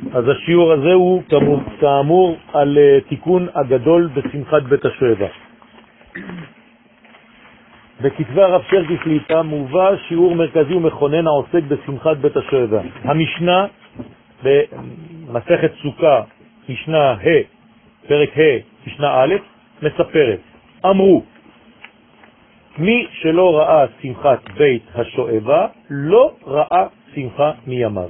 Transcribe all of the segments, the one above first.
אז השיעור הזה הוא כאמור על תיקון הגדול בשמחת בית השואבה. בכתבי הרב שרקי שליט"א מובא שיעור מרכזי ומכונן העוסק בשמחת בית השואבה. המשנה במסכת סוכה, משנה ה', פרק ה', משנה א', מספרת, אמרו, מי שלא ראה שמחת בית השואבה, לא ראה שמחה מימיו.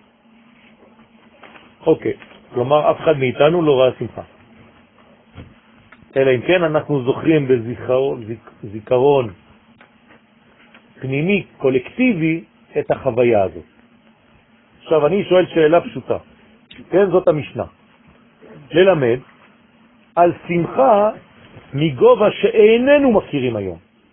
אוקיי, כלומר אף אחד מאיתנו לא ראה שמחה. אלא אם כן אנחנו זוכרים בזיכרון פנימי, קולקטיבי, את החוויה הזאת. עכשיו אני שואל שאלה פשוטה, כן, זאת המשנה. ללמד על שמחה מגובה שאיננו מכירים היום.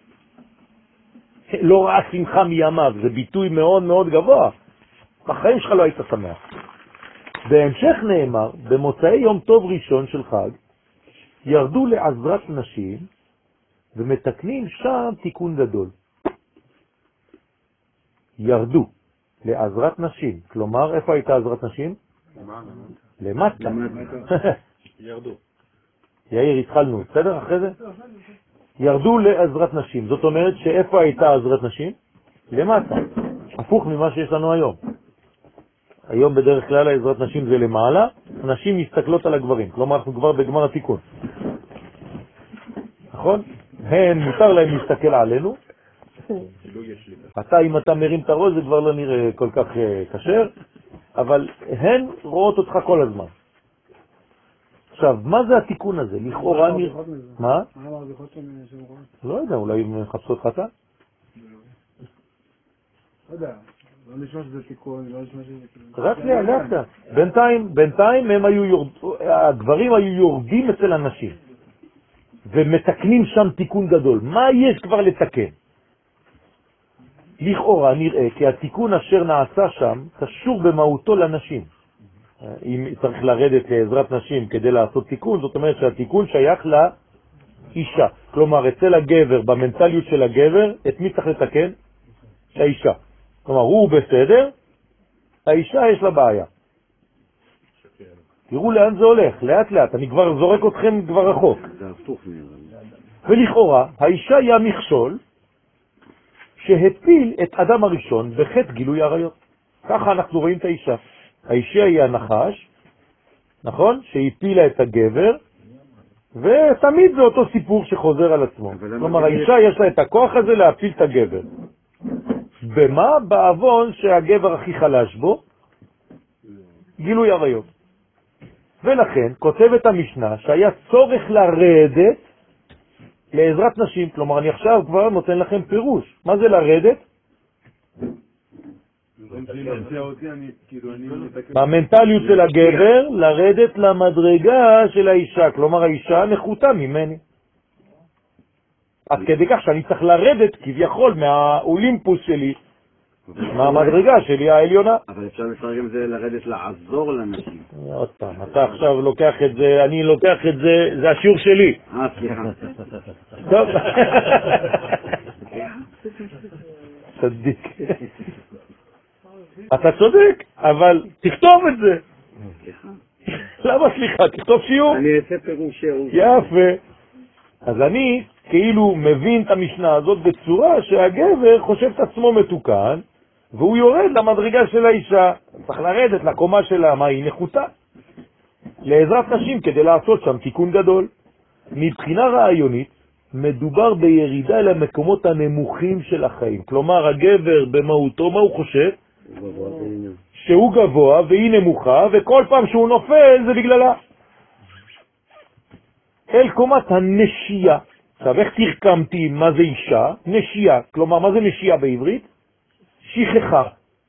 לא ראה שמחה מימיו, זה ביטוי מאוד מאוד גבוה. בחיים שלך לא היית שמח. בהמשך נאמר, במוצאי יום טוב ראשון של חג, ירדו לעזרת נשים ומתקנים שם תיקון גדול. ירדו לעזרת נשים. כלומר, איפה הייתה עזרת נשים? למטה. ירדו. יאיר, התחלנו, בסדר? אחרי זה? ירדו לעזרת נשים. זאת אומרת שאיפה הייתה עזרת נשים? למטה. הפוך ממה שיש לנו היום. היום בדרך כלל עזרת נשים זה למעלה, נשים מסתכלות על הגברים. כלומר, אנחנו כבר בגמר התיקון. נכון? הן, מותר להם להסתכל עלינו. אם אתה מרים את הראש זה כבר לא נראה כל כך קשר, אבל הן רואות אותך כל הזמן. עכשיו, מה זה התיקון הזה? לכאורה נראה... מה? מה המרוויחות שהן רואות? לא יודע, אולי הם מחפשות חטא? לא יודע, לא נשמע שזה תיקון, לא נשמע שזה... רק לאט. בינתיים הגברים היו יורדים אצל הנשים ומתקנים שם תיקון גדול. מה יש כבר לתקן? לכאורה נראה כי התיקון אשר נעשה שם קשור במהותו לנשים. אם צריך לרדת לעזרת נשים כדי לעשות תיקון, זאת אומרת שהתיקון שייך לאישה. כלומר, אצל הגבר, במנטליות של הגבר, את מי צריך לתקן? האישה. כלומר, הוא בסדר, האישה יש לה בעיה. תראו לאן זה הולך, לאט לאט, אני כבר זורק אתכם כבר רחוק. ולכאורה, האישה היא המכשול שהפיל את אדם הראשון בחטא גילוי עריות. ככה אנחנו רואים את האישה. האישה היא הנחש, נכון? שהפילה את הגבר, ותמיד זה אותו סיפור שחוזר על עצמו. כלומר, האישה יש לה את הכוח הזה להפיל את הגבר. במה? בעוון שהגבר הכי חלש בו, גילוי עריות. ולכן כותבת המשנה שהיה צורך לרדת לעזרת נשים. כלומר, אני עכשיו כבר נותן לכם פירוש. מה זה לרדת? במנטליות של הגבר, לרדת למדרגה של האישה. כלומר, האישה נחותה ממני. עד כדי כך שאני צריך לרדת כביכול מהאולימפוס שלי, מהמדרגה שלי העליונה. אבל אפשר לפרגם זה לרדת לעזור לאנשים. עוד פעם, אתה עכשיו לוקח את זה, אני לוקח את זה, זה השיעור שלי. סליחה. טוב. צדיק. אתה צודק, אבל תכתוב את זה. למה סליחה? תכתוב שיעור. אני אעשה פירוש שיעור. יפה. אז אני כאילו מבין את המשנה הזאת בצורה שהגבר חושב את עצמו מתוקן, והוא יורד למדרגה של האישה. צריך לרדת לקומה שלה, מה היא נחותה. לעזרת נשים כדי לעשות שם תיקון גדול. מבחינה רעיונית, מדובר בירידה אל המקומות הנמוכים של החיים. כלומר, הגבר במהותו, מה הוא חושב? שהוא גבוה והיא נמוכה, וכל פעם שהוא נופל זה בגללה. אל קומת הנשייה. עכשיו, איך תרקמתי מה זה אישה? נשייה. כלומר, מה זה נשייה בעברית? שכחה.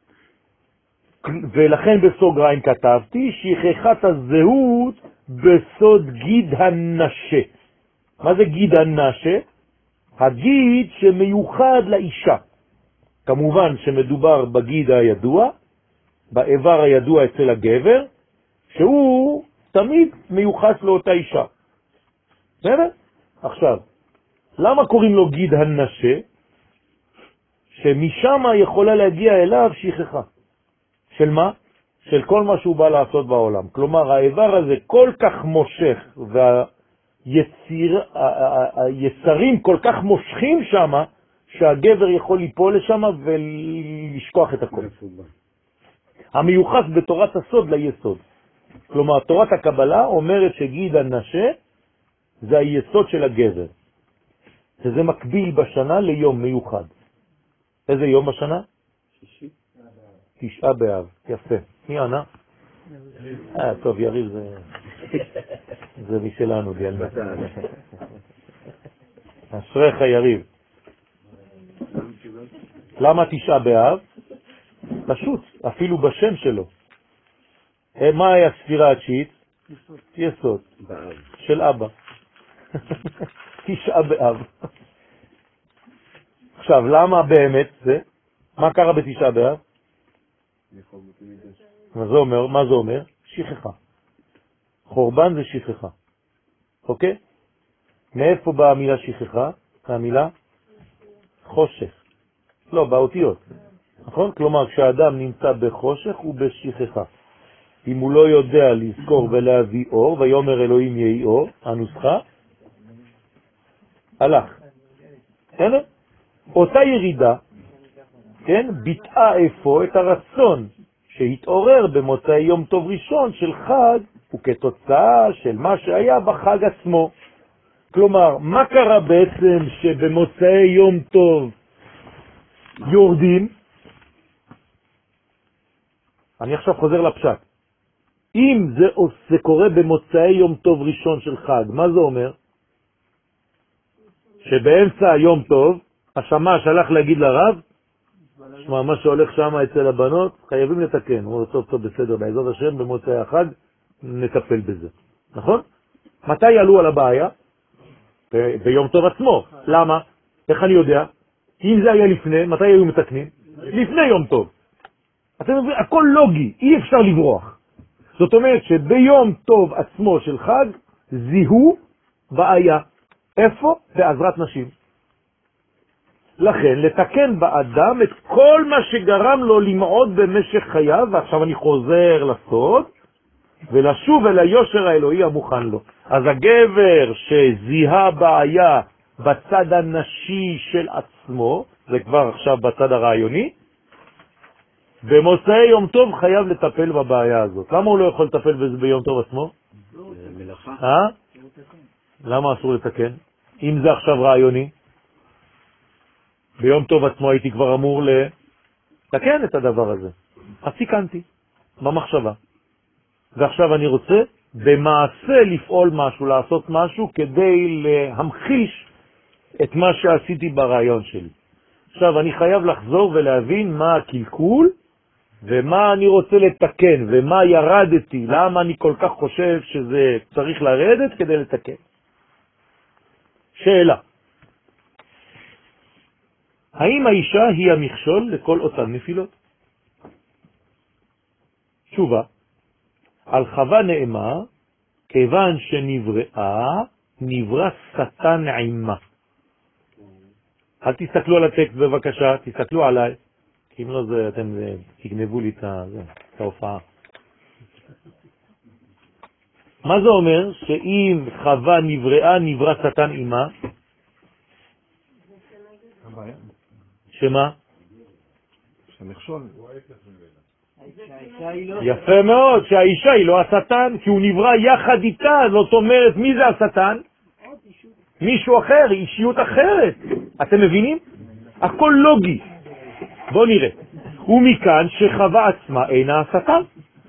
ולכן בסוגריים כתבתי, שכחת הזהות בסוד גיד הנשה. מה זה גיד הנשה? הגיד שמיוחד לאישה. כמובן שמדובר בגיד הידוע, באיבר הידוע אצל הגבר, שהוא תמיד מיוחס לאותה אישה. בסדר? עכשיו, למה קוראים לו גיד הנשה? שמשם יכולה להגיע אליו שכחה. של מה? של כל מה שהוא בא לעשות בעולם. כלומר, האיבר הזה כל כך מושך, והיצרים כל כך מושכים שם, שהגבר יכול ליפול לשם ולשכוח את הכל. המיוחס בתורת הסוד ליסוד. כלומר, תורת הקבלה אומרת שגיד הנשה זה היסוד של הגבר. שזה מקביל בשנה ליום מיוחד. איזה יום בשנה? 9 באב. יפה. מי ענה? טוב, יריב זה משלנו, דיאלמה. אשריך יריב. למה 9 באב? פשוט, אפילו בשם שלו. מה היה ספירה התשיעית? יסוד. של אבא. 9 באב. עכשיו, למה באמת זה? מה קרה ב9 באב? מה זה אומר? שכחה. חורבן זה שכחה. אוקיי? מאיפה באה המילה שכחה? המילה חושך. לא, באותיות. נכון? כלומר, כשאדם נמצא בחושך הוא בשכחה. אם הוא לא יודע לזכור ולהביא אור, ויאמר אלוהים יהי אור, הנוסחה, הלך. בסדר? אותה ירידה, כן, ביטאה איפה את הרצון שהתעורר במוצאי יום טוב ראשון של חג, וכתוצאה של מה שהיה בחג עצמו. כלומר, מה קרה בעצם שבמוצאי יום טוב יורדים? אני עכשיו חוזר לפשט. אם זה קורה במוצאי יום טוב ראשון של חג, מה זה אומר? שבאמצע יום טוב, השמש הלך להגיד לרב, שמע, מה שהולך שם אצל הבנות, חייבים לתקן. הוא אומר, טוב, בסדר, בעזרת השם, במוצאי החג, נטפל בזה. נכון? מתי עלו על הבעיה? ביום טוב עצמו. למה? איך אני יודע? אם זה היה לפני, מתי היו מתקנים? לפני יום טוב. אתם מבינים, הכל לוגי, אי אפשר לברוח. זאת אומרת שביום טוב עצמו של חג, זיהו בעיה. איפה? בעזרת נשים. לכן, לתקן באדם את כל מה שגרם לו למעוד במשך חייו, ועכשיו אני חוזר לסוד, ולשוב אל היושר האלוהי המוכן לו. אז הגבר שזיהה בעיה בצד הנשי של עצמו, זה כבר עכשיו בצד הרעיוני, במוצאי יום טוב חייב לטפל בבעיה הזאת. למה הוא לא יכול לטפל בזה ביום טוב עצמו? מלאכה. למה אסור לתקן? אם זה עכשיו רעיוני, ביום טוב עצמו הייתי כבר אמור לתקן את הדבר הזה. אז תיקנתי, במחשבה. ועכשיו אני רוצה במעשה לפעול משהו, לעשות משהו כדי להמחיש את מה שעשיתי ברעיון שלי. עכשיו אני חייב לחזור ולהבין מה הקלקול ומה אני רוצה לתקן ומה ירדתי, למה אני כל כך חושב שזה צריך לרדת כדי לתקן. שאלה. האם האישה היא המכשול לכל אותן נפילות? תשובה. על חווה נאמר, כיוון שנבראה, נברא שטן עימה. אל תסתכלו על הטקסט בבקשה, תסתכלו עליי, כי אם לא זה, אתם תגנבו לי את ההופעה. מה זה אומר? שאם חווה נבראה, נברא שטן עימה? שמה? שמכשול. יפה מאוד, שהאישה היא לא השטן, כי הוא נברא יחד איתה. זאת אומרת, מי זה השטן? מישהו אחר, אישיות אחרת. אתם מבינים? הכל לוגי. בואו נראה. ומכאן שחווה עצמה אינה השטן.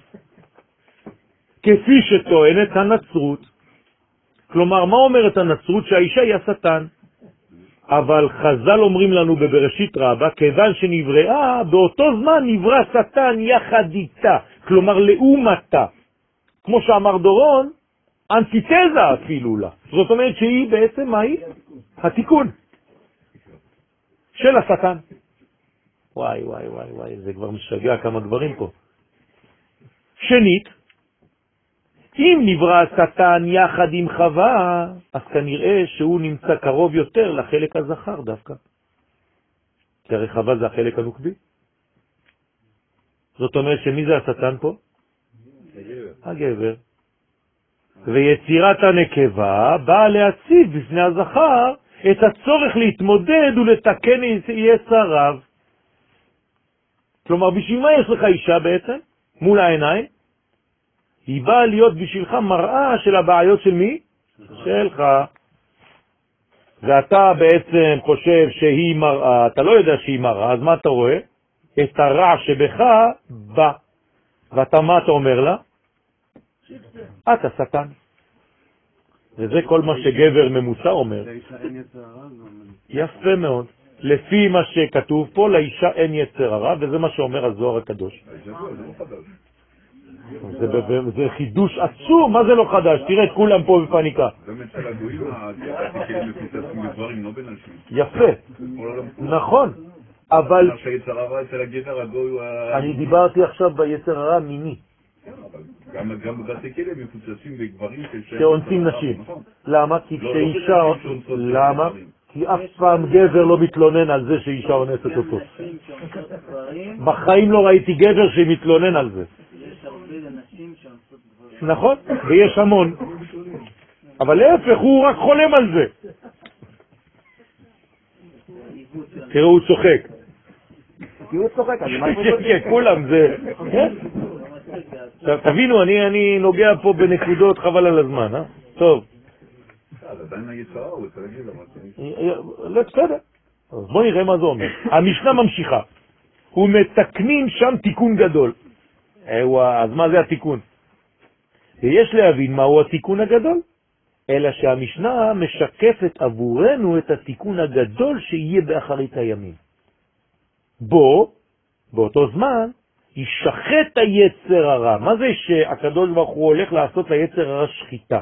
כפי שטוענת הנצרות. כלומר, מה אומרת הנצרות? שהאישה היא השטן. אבל חז"ל אומרים לנו בבראשית רבה, כיוון שנבראה, באותו זמן נברא שטן יחד איתה, כלומר לאומתה. כמו שאמר דורון, אנטיתזה אפילו לה. זאת אומרת שהיא בעצם מהי? התיקון של השטן. וואי, וואי, וואי, וואי, זה כבר משגע כמה דברים פה. שנית, אם נברא השטן יחד עם חווה, אז כנראה שהוא נמצא קרוב יותר לחלק הזכר דווקא. כי הרי חווה זה החלק הנוקבי. זאת אומרת שמי זה השטן פה? הגבר. ויצירת הנקבה באה להציב בפני הזכר את הצורך להתמודד ולתקן יצריו. כלומר, בשביל מה יש לך אישה בעצם? מול העיניים? היא באה להיות בשבילך מראה של הבעיות של מי? שלך. ואתה בעצם חושב שהיא מראה, אתה לא יודע שהיא מראה, אז מה אתה רואה? את הרע שבך בא. ואתה מה אתה אומר לה? אתה שטן. וזה כל מה שגבר ממוסר אומר. יפה מאוד. לפי מה שכתוב פה, לאישה אין יצר הרע, וזה מה שאומר הזוהר הקדוש. זה חידוש עצום, מה זה לא חדש? תראה את כולם פה בפניקה. באמת של הגויים, הכלים מפוצצים בדברים, לא בנשים. יפה, נכון, אבל... שהיצר הרע אצל הגבר הגוי הוא... אני דיברתי עכשיו ביצר הרע מיני. גם בבתי כלים מפוצצים בגברים שאונסים נשים. למה? כי כשאישה... למה? כי אף פעם גבר לא מתלונן על זה שאישה אונסת אותו. בחיים לא ראיתי גבר שמתלונן על זה. נכון, ויש המון. אבל להפך, הוא רק חולם על זה. תראו, הוא צוחק. כי הוא צוחק, אני מה כן, כולם זה... תבינו, אני נוגע פה בנקודות חבל על הזמן, אה? טוב. עדיין היצרה, הוא רוצה להגיד למה. לא, בסדר. בוא נראה מה זה אומר. המשנה ממשיכה. ומתקנים שם תיקון גדול. אז מה זה התיקון? ויש להבין מהו התיקון הגדול, אלא שהמשנה משקפת עבורנו את התיקון הגדול שיהיה באחרית הימים. באותו זמן, ישחט היצר הרע. מה זה שהקדוש ברוך הוא הולך לעשות ליצר הרע שחיטה?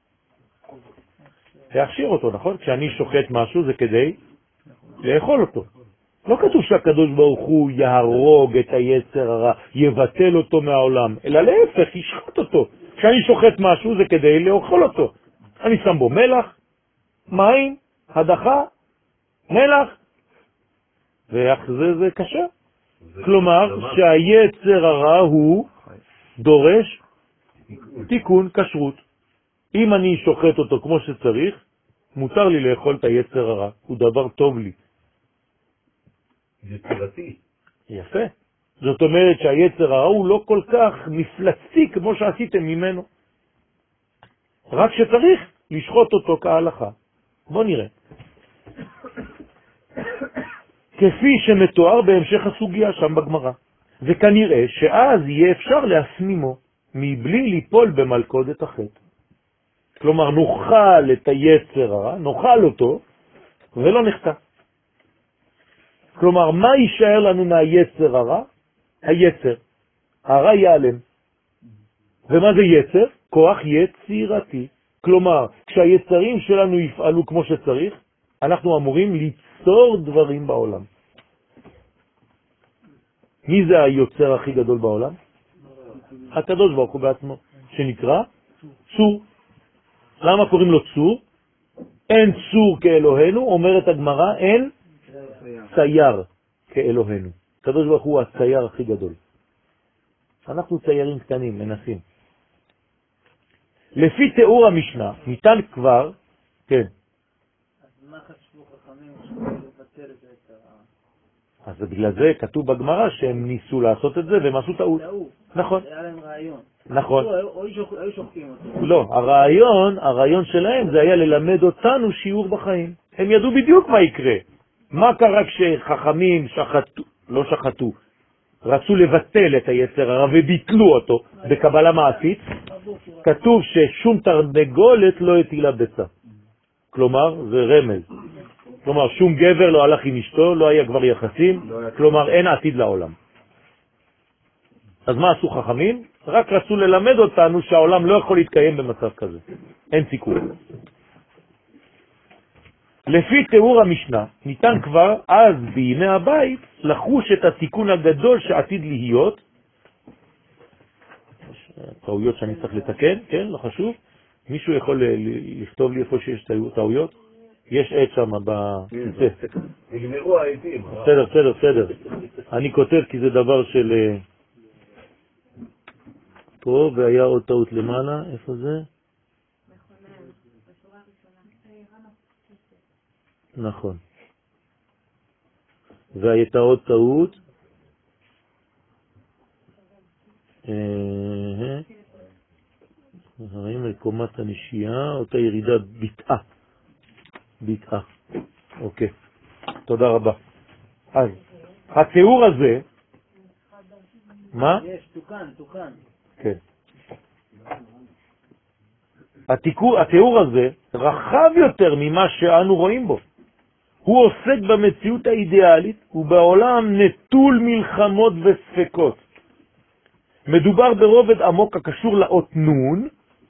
להכשיר אותו, נכון? כשאני שוחט משהו זה כדי לאכול אותו. לא כתוב שהקדוש ברוך הוא יהרוג את היצר הרע, יבטל אותו מהעולם, אלא להפך, ישחט אותו. כשאני שוחט משהו זה כדי לאכול אותו. אני שם בו מלח, מים, הדחה, מלח, ואיך זה קשה. כלומר שהיצר הרע הוא דורש תיקון כשרות. אם אני שוחט אותו כמו שצריך, מותר לי לאכול את היצר הרע, הוא דבר טוב לי. זה צורתי. יפה. זאת אומרת שהיצר הרע הוא לא כל כך מפלצתי כמו שעשיתם ממנו. רק שצריך לשחוט אותו כהלכה. בוא נראה. כפי שמתואר בהמשך הסוגיה שם בגמרא. וכנראה שאז יהיה אפשר להפנימו מבלי ליפול במלכודת החטא. כלומר נאכל את היצר הרע, נאכל אותו ולא נחטא. כלומר מה יישאר לנו מהיצר הרע? היצר. הרע ייעלם. ומה זה יצר? כוח יצירתי. כלומר כשהיצרים שלנו יפעלו כמו שצריך, אנחנו אמורים ליצור דברים בעולם. מי זה היוצר הכי גדול בעולם? הקדוש ברוך הוא בעצמו, שנקרא צור. למה קוראים לו צור? אין צור כאלוהינו, אומרת הגמרא, אין צייר כאלוהינו. הקדוש ברוך הוא הצייר הכי גדול. אנחנו ציירים קטנים, מנסים. לפי תיאור המשנה, ניתן כבר, כן. אז מה חשבו חכמים לבטל את זה? אז בגלל זה כתוב בגמרא שהם ניסו לעשות את זה והם עשו טעות. נכון. היה להם רעיון. נכון. היו שוחקים אותו. לא, הרעיון שלהם זה היה ללמד אותנו שיעור בחיים. הם ידעו בדיוק מה יקרה. מה קרה כשחכמים לא שחטו, רצו לבטל את היצר הרע וביטלו אותו בקבלה מעשית? כתוב ששום תרנגולת לא הטילה ביצה. כלומר, זה רמז. כלומר, שום גבר לא הלך עם אשתו, לא היה כבר יחסים, כלומר, אין עתיד לעולם. אז מה עשו חכמים? רק רצו ללמד אותנו שהעולם לא יכול להתקיים במצב כזה. אין סיכוי. לפי תיאור המשנה, ניתן כבר אז בימי הבית לחוש את התיקון הגדול שעתיד להיות. טעויות שאני צריך לתקן, כן, לא חשוב. מישהו יכול לכתוב לי איפה שיש טעויות? יש עת שם בכיסא. נגמרו העתים. בסדר. אני כותב כי זה דבר של... פה, והיה עוד טעות למעלה, איפה זה? נכון. והייתה עוד טעות. רואים על קומת הנשייה, אותה ירידה ביטאה. אוקיי, תודה רבה. אז, התיאור הזה, מה? יש, תוקן. כן. התיאור הזה רחב יותר ממה שאנו רואים בו. הוא עוסק במציאות האידיאלית ובעולם נטול מלחמות וספקות. מדובר ברובד עמוק הקשור לאות נון,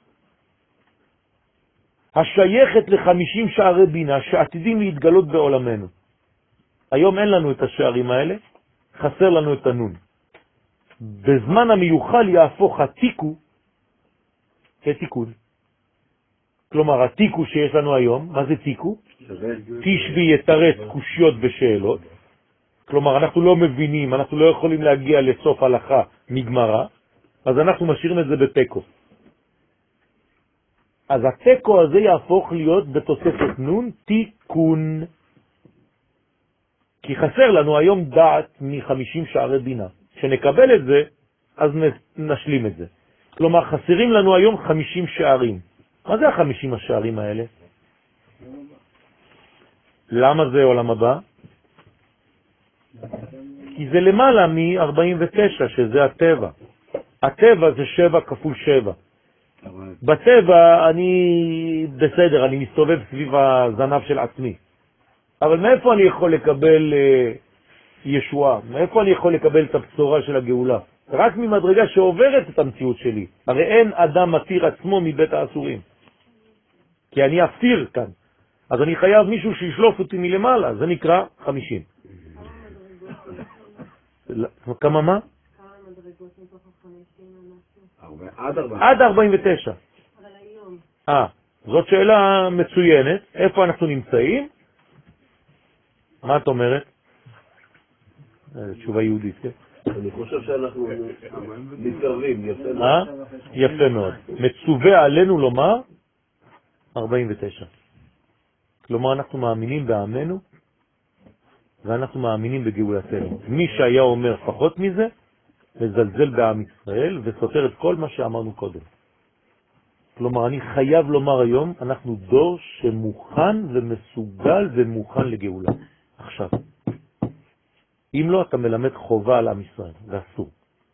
השייכת ל50 שערי בינה שעתידים להתגלות בעולמנו. היום אין לנו את השערים האלה, חסר לנו את הנון. בזמן המיוחל יהפוך התיקו כתיקון. כלומר, התיקו שיש לנו היום, מה זה תיקו? תשבי יתרץ קושיות ושאלות. כלומר, אנחנו לא מבינים, אנחנו לא יכולים להגיע לסוף הלכה מגמרה, אז אנחנו משאירים את זה בתיקו. אז התיקו הזה יהפוך להיות בתוספת נון תיקון. כי חסר לנו היום דעת מ50 שערי בינה. כשנקבל את זה, אז נשלים את זה. כלומר, חסרים לנו היום 50 שערים. מה זה ה50 השערים האלה? למה זה עולם הבא? כי זה למעלה מ-49, שזה הטבע. הטבע זה 7 כפול 7. בטבע אני בסדר, אני מסתובב סביב הזנב של עצמי. אבל מאיפה אני יכול לקבל ישועה? מאיפה אני יכול לקבל את הבשורה של הגאולה? רק ממדרגה שעוברת את המציאות שלי. הרי אין אדם מתיר עצמו מבית האסורים. כי אני אפתיר כאן. אז אני חייב מישהו שישלוף אותי מלמעלה. זה נקרא 50. כמה מה? עד 49. אבל היום. זאת שאלה מצוינת. איפה אנחנו נמצאים? מה את אומרת? תשובה יהודית, כן? אני חושב שאנחנו מתקרבים, יפה מאוד. מצווה עלינו לומר 49. כלומר, אנחנו מאמינים בעמנו, ואנחנו מאמינים בגאולתנו. מי שהיה אומר פחות מזה, מזלזל בעם ישראל, וסותר את כל מה שאמרנו קודם. כלומר, אני חייב לומר היום, אנחנו דור שמוכן ומסוגל ומוכן לגאולה. עכשיו. אם לא, אתה מלמד חובה על עם ישראל, זה אסור.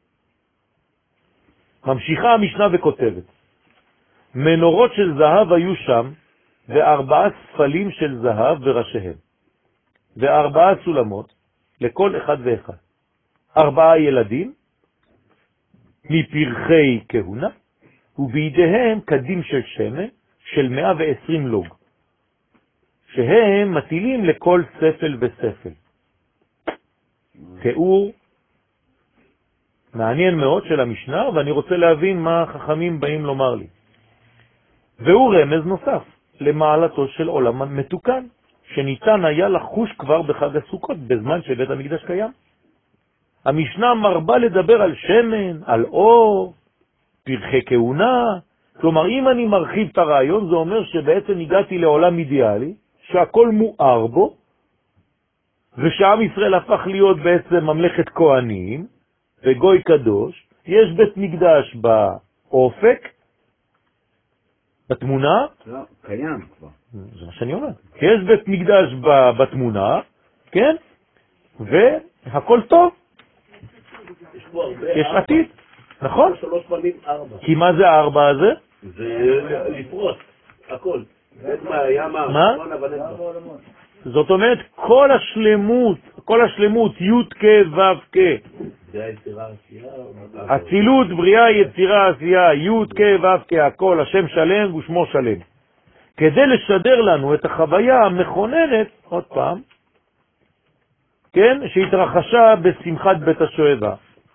ממשיכה המשנה וכותבת, מנורות של זהב היו שם, 4 ספלים של זהב וראשיהם, 4 סולמות לכל אחד ואחד, 4 ילדים מפרחי כהונה, ובידיהם קדים של שמן של 120 לוג, שהם מטילים לכל ספל וספל. תיאור מעניין מאוד של המשנה, ואני רוצה להבין מה החכמים באים לומר לי. והוא רמז נוסף למעלתו של עולם מתוקן, שניתן היה לחוש כבר בחג הסוכות, בזמן שבית המקדש קיים. המשנה מרבה לדבר על שמן, על אור, פרחי כהונה. כלומר, אם אני מרחיב את הרעיון, זה אומר שבעצם הגעתי לעולם אידיאלי, שהכל מואר בו, ושעם ישראל הפך להיות בעצם ממלכת כהנים, וגוי קדוש. יש בית מקדש באופק, בתמונה. לא, קיים כבר. זה מה שאני אומר. יש בית מקדש בתמונה, כן? והכל טוב. יש עתיד, נכון? 3 פעמים 4. כי מה זה 4 הזה? זה לפרוט, הכל. מה? זאת אומרת, כל השלמות, י' כ' ו' כ'. זה היצירה עשייה. הצילות, בריאה, יצירה, עשייה, י' כ' ו' כ', הכל, השם שלם ושמו שלם. כדי לשדר לנו את החוויה המכוננת, עוד פעם, כן, שהתרחשה בשמחת בית השואבה.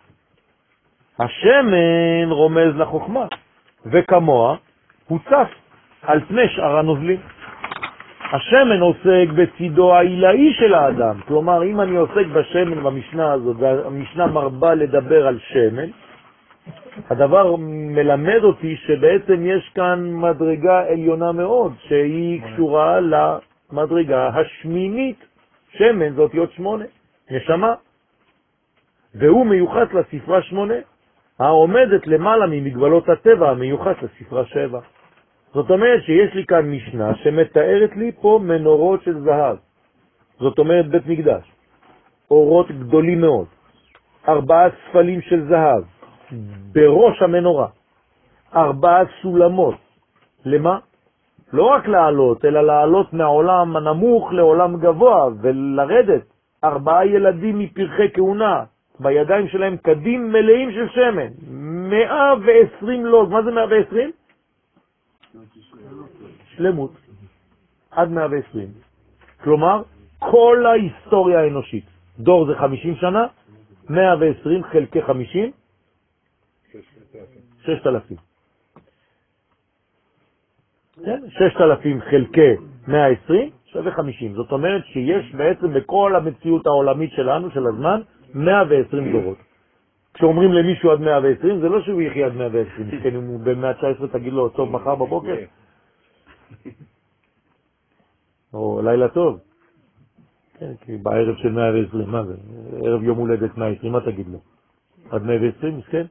השמן רומז לחוכמה, וכמוה הוא צף על פני שאר הנוזלים. השמן עוסק בצידו העילאי של האדם. כלומר, אם אני עוסק בשמן במשנה הזאת, והמשנה מרבה לדבר על שמן, הדבר מלמד אותי שבעצם יש כאן מדרגה עליונה מאוד, שהיא קשורה למדרגה השמינית. שמן זאת אותיות 8, נשמה. והוא מיוחס לספרה 8, העומדת למעלה ממגבלות הטבע המיוחס לספרה 7. זאת אומרת שיש לי כאן משנה שמתארת לי פה מנורות של זהב. זאת אומרת בית מקדש. אורות גדולים מאוד. 4 ספלים של זהב. בראש המנורה. 4 סולמות. למה? לא רק לעלות, אלא לעלות מהעולם הנמוך לעולם גבוה ולרדת. 4 ילדים מפרחי כהונה. בידיים שלהם קדים מלאים של שמן. 120 לוג. מה זה 120? שלמות. עד 120. כלומר, כל ההיסטוריה האנושית. דור זה 50 שנה, 120 חלקי 50, 6,000. 6,000 חלקי 120 שווה 50. זאת אומרת שיש בעצם בכל המציאות העולמית שלנו, של הזמן, 120 דורות. כשאומרים למישהו עד 120, זה לא שהוא יחיה עד 120. כן, אם הוא ב-119 תגיד לו, טוב, מחר בבוקר. או לילה טוב. כן, כי בערב של 120, מה זה? ערב יום הולדת 120, מה תגיד לו? עד 120, כן?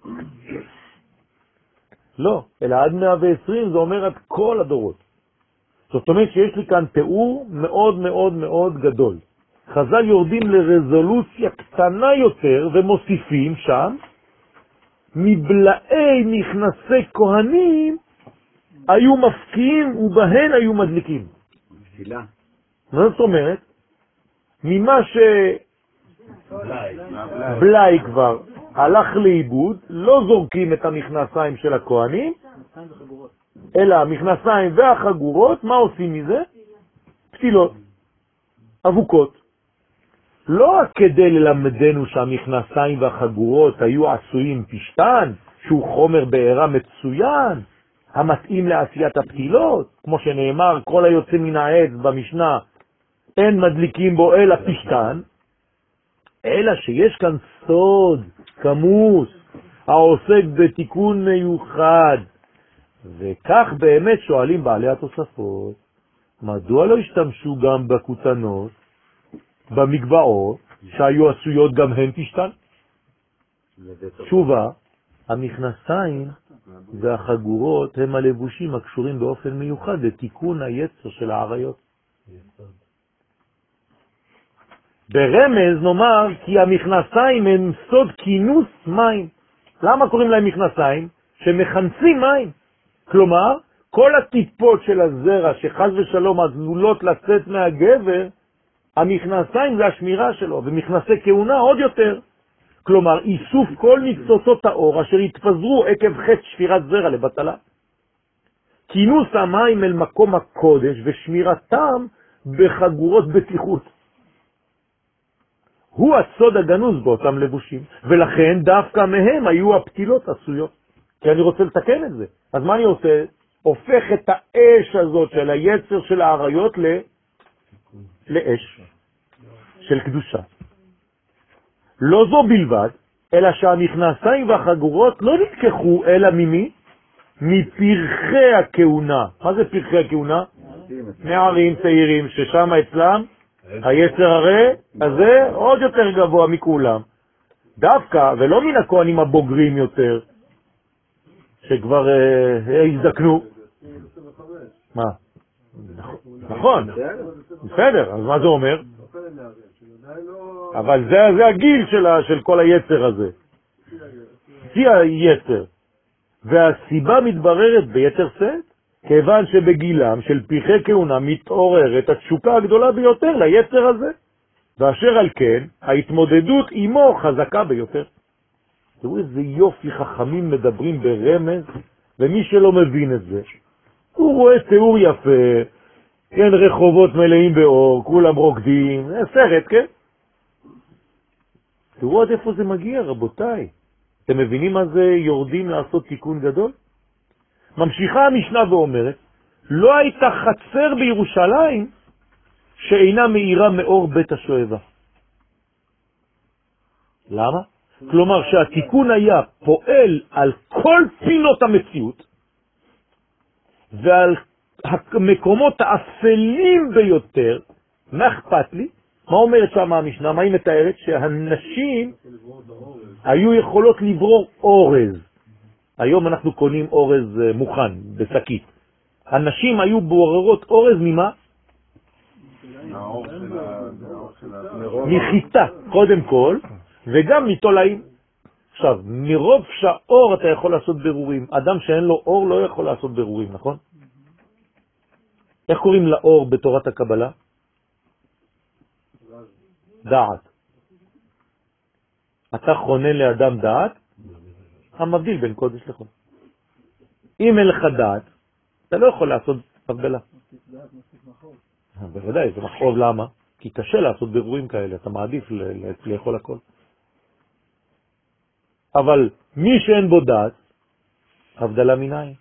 לא, אלא עד 120 זה אומר עד כל הדורות. זאת אומרת שיש לי כאן תיאור מאוד מאוד מאוד גדול. חז"ל יורדים לרזולוציה קטנה יותר ומוסיפים שם, מבלעי נכנסי כהנים היו מפקיעים ובהן היו מדליקים. תפילה. מה זאת אומרת? ממה שבלעי כבר הלך לאיבוד, לא זורקים את המכנסיים של הכהנים, אלא המכנסיים והחגורות, מה עושים מזה? פתילות, אבוקות. לא רק כדי ללמדנו שהמכנסיים והחגורות היו עשויים פשטן, שהוא חומר בעירה מצוין, המתאים לעשיית הפתילות, כמו שנאמר, כל היוצא מן העץ במשנה, אין מדליקים בו אלא פשטן, אלא שיש כאן סוד, כמוס, העוסק בתיקון מיוחד. וכך באמת שואלים בעלי התוספות, מדוע לא השתמשו גם בקוטנות, במגבעות, שהיו עשויות גם הן פשטן? תשובה, המכנסיים והחגורות הם הלבושים הקשורים באופן מיוחד לתיקון היצר של העריות. ברמז נאמר כי המכנסיים הם סוד כינוס מים. למה קוראים להם מכנסיים? שמכנסים מים. כלומר, כל הטיפות של הזרע שחז ושלום עלולות לצאת מהגבר, המכנסיים זה השמירה שלו, ומכנסי כהונה עוד יותר. כלומר, איסוף כל ניצוצות האור אשר התפזרו עקב חטא שפירת זרע לבטלה. כינוס המים אל מקום הקודש ושמירתם בחגורות בטיחות. הוא הסוד הגנוז באותם לבושים, ולכן דווקא מהם היו הפתילות עשויות. כי אני רוצה לתקן את זה. אז מה אני עושה? הופך את האש הזאת של היצר של העריות לאש של קדושה. לא זו בלבד, אלא שהמכנסיים והחגורות לא נתקחו אלא ממי? מפרחי הכהונה. מה זה פרחי הכהונה? נערים צעירים ששם אצלם היצר הרי הזה עוד יותר גבוה מכולם. דווקא, ולא מן הכהנים הבוגרים יותר, שכבר הזדקנו. מה? נכון. בסדר, אז מה זה אומר? אבל זה הגיל של כל היצר הזה. שיא היצר. והסיבה מתבררת ביתר שאת, כיוון שבגילם של פרחי כהונה מתעוררת התשוקה הגדולה ביותר ליצר הזה, ואשר על כן ההתמודדות עמו חזקה ביותר. תראו איזה יופי חכמים מדברים ברמז, ומי שלא מבין את זה, הוא רואה תיאור יפה, כן, רחובות מלאים באור, כולם רוקדים, זה סרט, כן? תראו עד איפה זה מגיע, רבותיי. אתם מבינים מה זה יורדים לעשות תיקון גדול? ממשיכה המשנה ואומרת, לא הייתה חצר בירושלים שאינה מאירה מאור בית השואבה. למה? כלומר שהתיקון היה פועל על כל פינות המציאות ועל המקומות האפלים ביותר. מה אכפת לי? מה אומרת שם המשנה? מה היא מתארת? שהנשים היו יכולות לברור אורז. היום אנחנו קונים אורז מוכן בשקית. הנשים היו בוררות אורז ממה? מחיטה קודם כל, וגם מתולעים. עכשיו, מרוב שהאור אתה יכול לעשות ברורים. אדם שאין לו אור לא יכול לעשות ברורים, נכון? איך קוראים לאור בתורת הקבלה? דעת. אתה חונן לאדם דעת, המבדיל בין קודש לחול. אם אין לך דעת, אתה לא יכול לעשות הבדלה. בוודאי, זה מחוב. למה? כי קשה לעשות ברורים כאלה, אתה מעדיף לאכול הכל. אבל מי שאין בו דעת, הבדלה מן עין.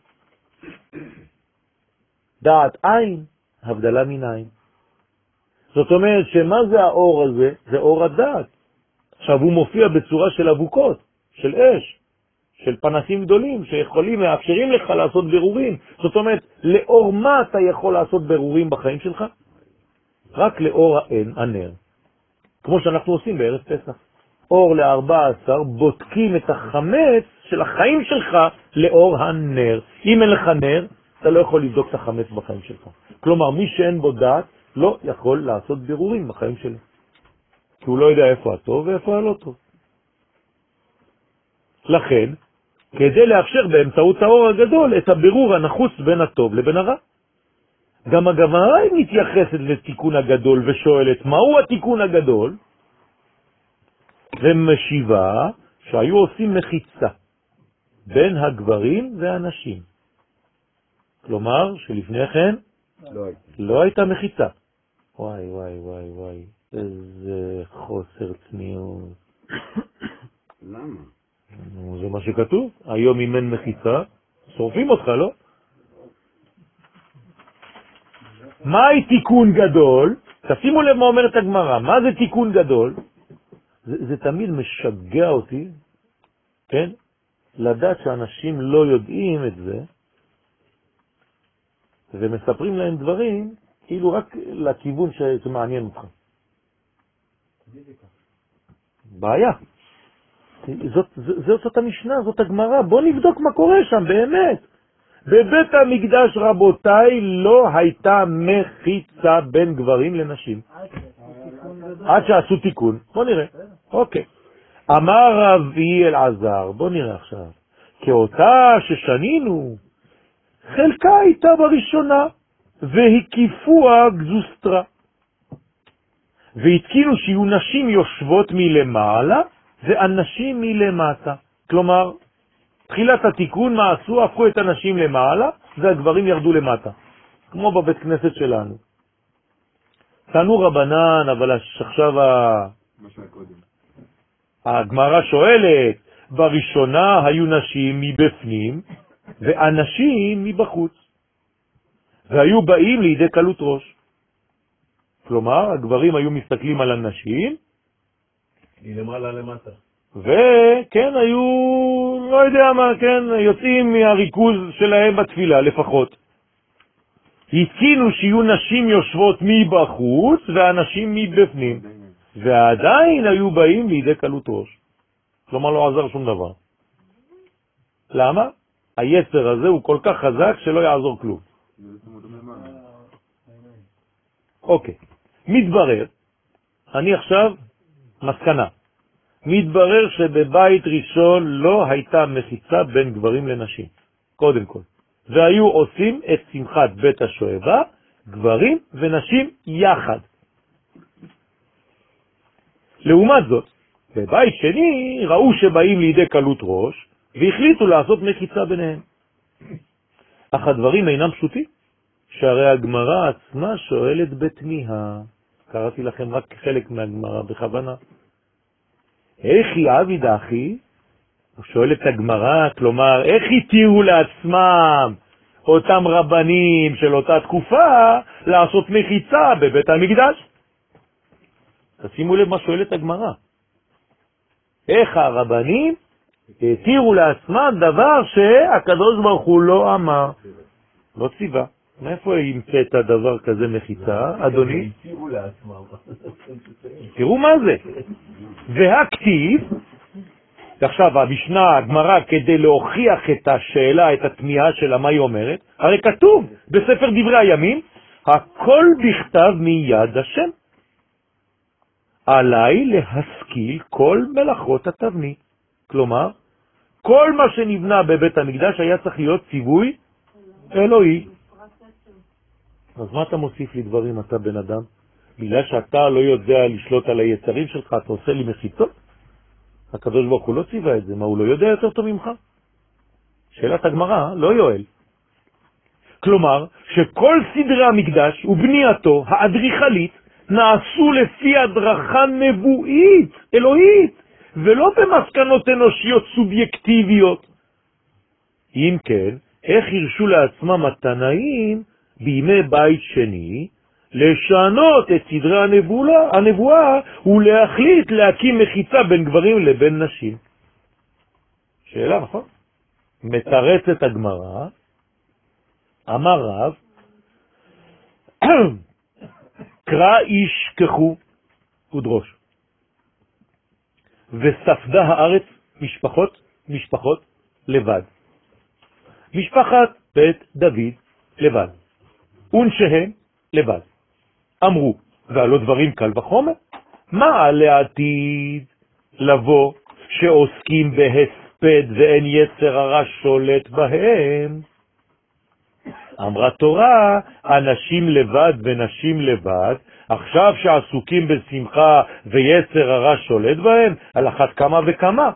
דעת עין, הבדלה מן עין. זאת אומרת שמה זה האור הזה? זה אור הדעת. עכשיו הוא מופיע בצורה של אבוקות, של אש, של פנסים גדולים שיכולים, מאפשרים לך לעשות ברורים. זאת אומרת, לאור מה אתה יכול לעשות ברורים בחיים שלך? רק לאור הנר. כמו שאנחנו עושים בערב פסח. אור ל14 בודקים את החמץ של החיים שלך לאור הנר. אם אין לך נר, אתה לא יכול לבדוק את החמץ בחיים שלך. כלומר, מי שאין בו דעת לא יכול לעשות ברורים בחיים שלו. כי הוא לא יודע איפה הטוב ואיפה הלא טוב. לכן, כדי לאפשר באמצעות האור הגדול את הבירור הנחוץ בין הטוב לבין הרע. גם הגמרא מתייחסת לתיקון הגדול ושואלת, מהו התיקון הגדול? ומשיבה שהיו עושים מחיצה בין הגברים והנשים. כלומר, שלפני כן לא הייתה מחיצה. וואי, וואי, וואי, וואי, איזה חוסר צניעות. למה? זה מה שכתוב. היום אם אין מחיצה, שורפים אותך, לא? מהי תיקון גדול? תשימו לב מה אומרת הגמרא. מה זה תיקון גדול? זה תמיד משגע אותי, כן? לדעת שאנשים לא יודעים את זה, ומספרים להם דברים כאילו רק לכיוון שמעניין אותך. בעיה. זאת המשנה, זאת הגמרא. בוא נבדוק מה קורה שם, באמת. בבית המקדש, רבותיי, לא הייתה מחיצה בין גברים לנשים. עד שעשו תיקון. בוא נראה. אוקיי. אמר רבי אלעזר, בוא נראה עכשיו. כאותה ששנינו, חלקה הייתה בראשונה, והקיפוה גזוסטרה. והתקינו שיהיו נשים יושבות מלמעלה, ואנשים מלמטה. כלומר, תחילת התיקון, מה עשו? הפכו את הנשים למעלה, והגברים ירדו למטה. כמו בבית כנסת שלנו. תנו רבנן, אבל עכשיו הגמרא שואלת, בראשונה היו נשים מבפנים, ואנשים מבחוץ. והיו באים לידי קלות ראש. כלומר, הגברים היו מסתכלים על הנשים, מלמעלה למטה. וכן, היו, לא יודע מה, כן, יוצאים מהריכוז שלהם בתפילה לפחות. התקינו שיהיו נשים יושבות מבחוץ ואנשים מבפנים, ועדיין היו באים לידי קלות ראש. כלומר, לא עזר שום דבר. למה? היצר הזה הוא כל כך חזק שלא יעזור כלום. אוקיי. מתברר, אני עכשיו מסקנה. מתברר שבבית ראשון לא הייתה מחיצה בין גברים לנשים. קודם כל. והיו עושים את שמחת בית השואבה, גברים ונשים יחד. לעומת זאת, בבית שני ראו שבאים לידי קלות ראש, והחליטו לעשות מחיצה ביניהם. אך הדברים אינם פשוטים, שהרי הגמרא עצמה שואלת בתמיהה. קראתי לכם רק חלק מהגמרא בכוונה. איך אבי דחי? הוא שואל את הגמרא, כלומר, איך התירו לעצמם אותם רבנים של אותה תקופה לעשות מחיצה בבית המקדש? תשימו לב מה שואלת הגמרא. איך הרבנים התירו לעצמם דבר שהקדוש ברוך הוא לא אמר, לא ציווה. מאיפה ימצאת הדבר כזה מחיצה, אדוני? התירו לעצמם. תראו מה זה. והכתיב, עכשיו המשנה, הגמרא, כדי להוכיח את השאלה, את התמיהה שלה, מה היא אומרת? הרי כתוב בספר דברי הימים, הכל בכתב מיד השם. עליי להשכיל כל מלאכות התבנית. כלומר, כל מה שנבנה בבית המקדש היה צריך להיות ציווי אלוהי. אז מה אתה מוסיף לי דברים, אתה בן אדם? בגלל שאתה לא יודע לשלוט על היצרים שלך, אתה עושה לי מחיצות? הקדוש ברוך הוא לא ציווה את זה, מה הוא לא יודע יותר טוב ממך? שאלת הגמרא, לא יואל. כלומר, שכל סדרי המקדש ובנייתו האדריכלית נעשו לפי הדרכה נבואית, אלוהית, ולא במסקנות אנושיות סובייקטיביות. אם כן, איך הרשו לעצמם התנאים בימי בית שני לשנות את סדרי הנבואה ולהחליט להקים מחיצה בין גברים לבין נשים? שאלה, נכון? מתרצת הגמרא, אמר רב, קרא איש כחו ודרוש, וספדה הארץ משפחות לבד. משפחת בית דוד לבד, ונשיהם לבד. אמרו, ועלו דברים קל וחומר, מה לעתיד לבוא שעוסקים בהספד ואין יצר הרע שולט בהם? אמרה תורה, אנשים לבד ונשים לבד, עכשיו שעסוקים בשמחה ויצר הרע שולט בהם, על אחת כמה וכמה.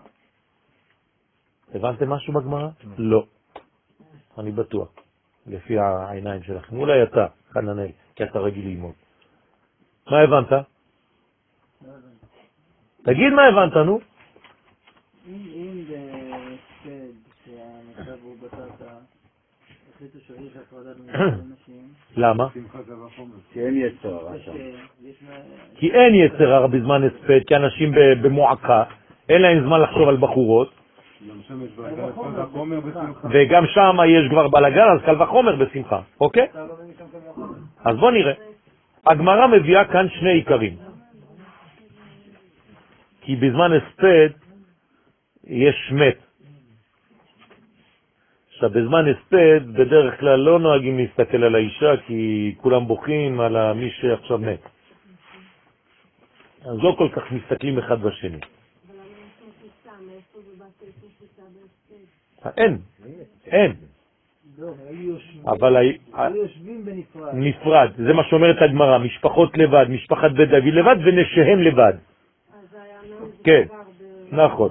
הבנתם משהו בגמרא? לא. אני בטוח, לפי העיניים שלכם. אולי אתה, חננאל, כי אתה רגיל ללמוד. מה הבנת? תגיד מה הבנת, נו. אם בספד שהמצב הוא בטרטה, החליטו שיש הפרדת נשים. למה? כי אין יצר הרע. כי אין יצר הרע בזמן הספד, כי אנשים במועקה, אין להם זמן לחשוב על בחורות. וגם שם יש כבר בלגן, אז קל וחומר בשמחה, אוקיי? אז בוא נראה. הגמרא מביאה כאן שני עיקרים. כי בזמן הספד יש מת. עכשיו, בזמן הספד בדרך כלל לא נוהגים להסתכל על האישה, כי כולם בוכים על מי שעכשיו מת. אז לא כל כך מסתכלים אחד בשני. אין. אבל יושבים בנפרד. נפרד, זה מה שאומרת הגמרא, משפחות לבד, משפחת בית דוד לבד ונשיהם לבד. כן, נכון.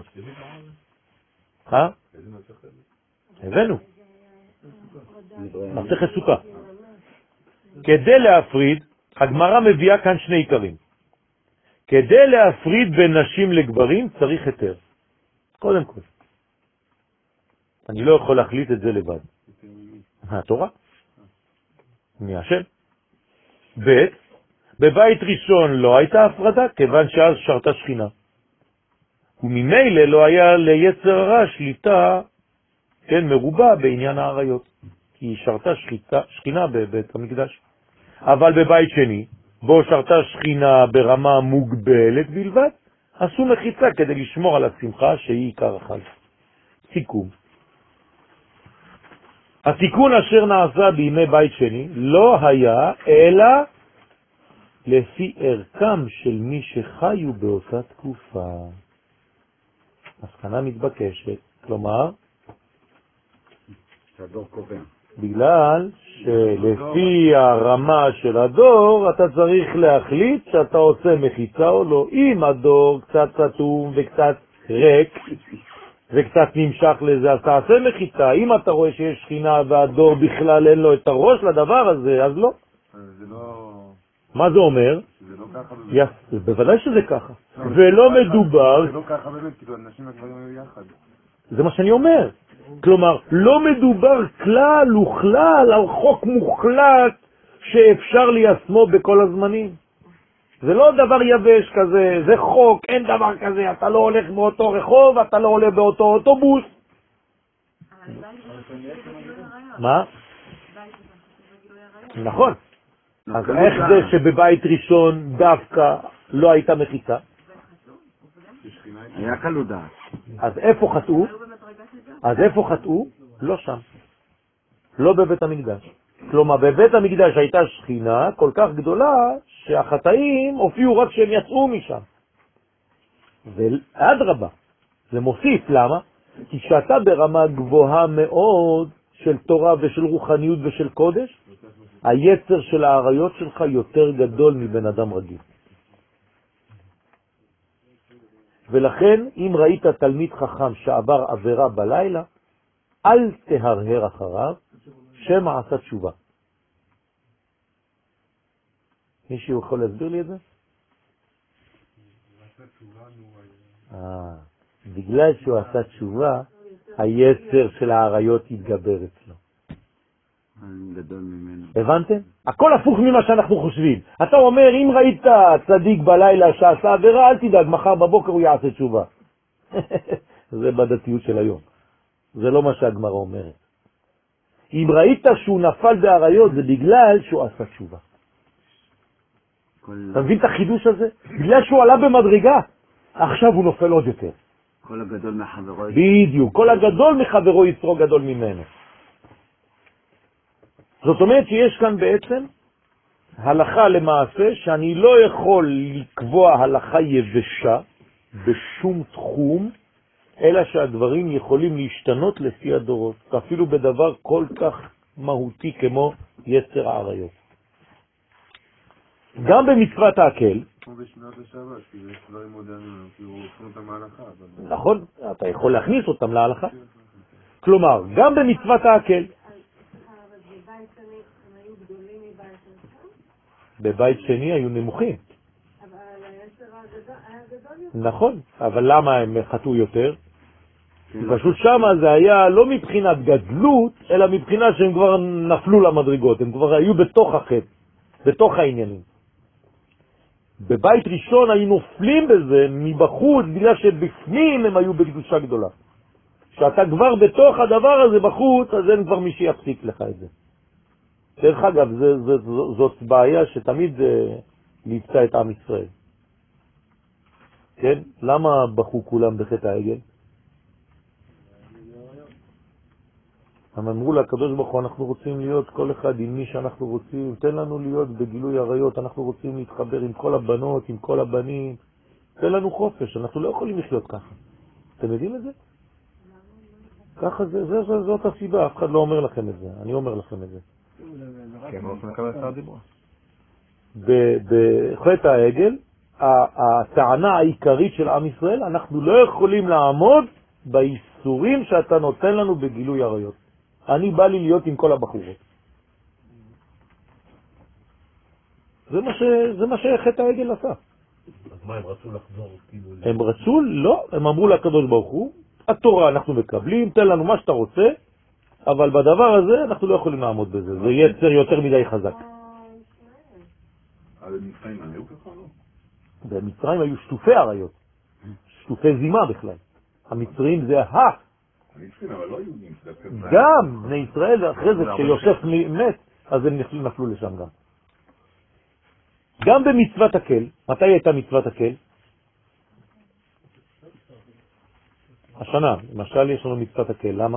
הבאנו. מסכת סוכה. כדי להפריד, הגמרא מביאה כאן שני עיקרים. כדי להפריד בין נשים לגברים צריך היתר. קודם כל. אני לא יכול להחליט את זה לבד. התורה. מהשם. בבית ראשון לא הייתה הפרדה, כיוון שאז שרתה שכינה. וממילא לא היה ליצר הרע שליטה, כן, מרובה בעניין העריות. כי היא שרתה שכינה בבית המקדש. אבל בבית שני, בו שרתה שכינה ברמה מוגבלת בלבד, עשו מחיצה כדי לשמור על השמחה שהיא עיקר החג. סיכום. התיקון אשר נעשה בימי בית שני לא היה אלא לפי ערכם של מי שחיו באותה תקופה. הסכנה מתבקשת, כלומר, שהדור קובע. בגלל שלפי הרמה של הדור אתה צריך להחליט שאתה עושה מחיצה או לא. אם הדור קצת סתום וקצת ריק וקצת נמשך לזה, אז תעשה מחיצה. אם אתה רואה שיש שכינה והדור בכלל אין לו את הראש לדבר הזה, אז לא. זה לא... מה זה אומר? זה לא ככה באמת. בוודאי שזה ככה. ולא מדובר... זה לא ככה באמת, כאילו אנשים הגברים היו יחד. זה מה שאני אומר. כלומר, לא מדובר כלל וכלל על חוק מוחלט שאפשר ליישמו בכל הזמנים. זה לא דבר יבש כזה, זה חוק, אין דבר כזה, אתה לא הולך באותו רחוב, אתה לא עולה באותו אוטובוס. מה? נכון. אז איך זה שבבית ראשון דווקא לא הייתה מחיצה? היה קלודה. אז איפה חטאו? לא שם. לא בבית המקדש. כלומר, בבית המקדש הייתה שכינה כל כך גדולה שהחטאים הופיעו רק שהם יצאו משם. ואדרבה, זה מוסיף. למה? כי כשאתה ברמה גבוהה מאוד של תורה ושל רוחניות ושל קודש, היצר של העריות שלך יותר גדול מבן אדם רגיל. ולכן, אם ראית תלמיד חכם שעבר עבירה בלילה, אל תהרהר אחריו, שמא עשה תשובה. מישהו יכול להסביר לי את זה? בגלל שהוא עשה תשובה, היצר של העריות יתגבר אצלו. גדול ממנו. הבנתם? הכל הפוך ממה שאנחנו חושבים. אתה אומר, אם ראית צדיק בלילה שעשה עבירה, אל תדאג, מחר בבוקר הוא יעשה תשובה. זה בדתיות של היום. זה לא מה שהגמרא אומרת. אם ראית שהוא נפל בעריות, זה בגלל שהוא עשה תשובה. אתה מבין את החידוש הזה? בגלל שהוא עלה במדרגה, עכשיו הוא נופל עוד יותר. כל הגדול מחברו. בדיוק, כל הגדול מחברו יצרו גדול ממנו. זאת אומרת שיש כאן בעצם הלכה למעשה שאני לא יכול לקבוע הלכה יבשה בשום תחום, אלא שהדברים יכולים להשתנות לפי הדורות, אפילו בדבר כל כך מהותי כמו יצר העריות. גם במצוות ההקל, כמו בשמירת השבת, כי יש דברים מודרניים, כי הוא הופכים אותם להלכה. נכון, אתה יכול להכניס אותם להלכה. כלומר, גם במצוות ההקל. בבית שני היו נמוכים. אבל היצר היה גדול יותר. נכון, אבל למה הם חטאו יותר? פשוט שמה זה היה לא מבחינת גדלות, אלא מבחינת שהם כבר נפלו למדרגות, הם כבר היו בתוך החטא, בתוך העניינים. בבית ראשון היו נופלים בזה מבחוץ, בגלל שבפנים הם היו בקדושה גדולה. כשאתה כבר בתוך הדבר הזה בחוץ, אז אין כבר מי שיפסיק לך את זה. דרך אגב, זאת בעיה שתמיד ליפצה את עם ישראל. כן? למה בחו כולם בחטא העגל? הם אמרו לקדוש ברוך הוא, אנחנו רוצים להיות כל אחד עם מי שאנחנו רוצים, תן לנו להיות בגילוי עריות, אנחנו רוצים להתחבר עם כל הבנות, עם כל הבנים, תן לנו חופש, אנחנו לא יכולים לחיות ככה. אתם יודעים את זה? ככה זאת הסיבה, אף אחד לא אומר לכם את זה, אני אומר לכם את זה. כן, רוצים לקבל את הדיבור. בחטא העגל, הטענה העיקרית של עם ישראל, אנחנו לא יכולים לעמוד באיסורים שאתה נותן לנו בגילוי עריות. אני בא לי להיות עם כל הבחורות. זה מה שחטא העגל עשה. אז מה, הם רצו לחזור? הם רצו? לא, הם אמרו לקדוש ברוך הוא, התורה אנחנו מקבלים, תן לנו מה שאתה רוצה, אבל בדבר הזה אנחנו לא יכולים לעמוד בזה, זה יצר יותר מדי חזק. אבל במצרים היו ככה לא? במצרים היו שטופי עריות, שטופי זימה בכלל. המצרים זה המצרים, אבל לא יהודים. גם בני ישראל, ואחרי זה כשיוסף מת, אז הם נפלו לשם גם. גם במצוות הקל, מתי הייתה מצוות הקל? השנה, למשל יש לנו מצוות הקל, למה?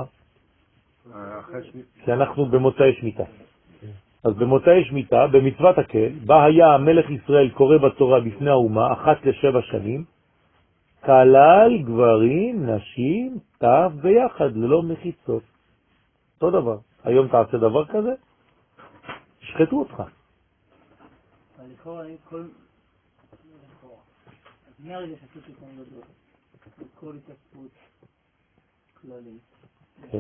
כי אנחנו במוצאי שמיטה. אז במוצאי שמיטה, במצוות הקל, בה היה המלך ישראל קורא בתורה בפני האומה, 1 ל7 שנים, כלל גברים, נשים, טף ביחד, ללא מחיצות. אותו דבר. היום תעשה דבר כזה, שחטו אותך. אבל לכאורה, כל... אז מהרגע שעשו שכם גדול, כל התעסקות כללית. כן.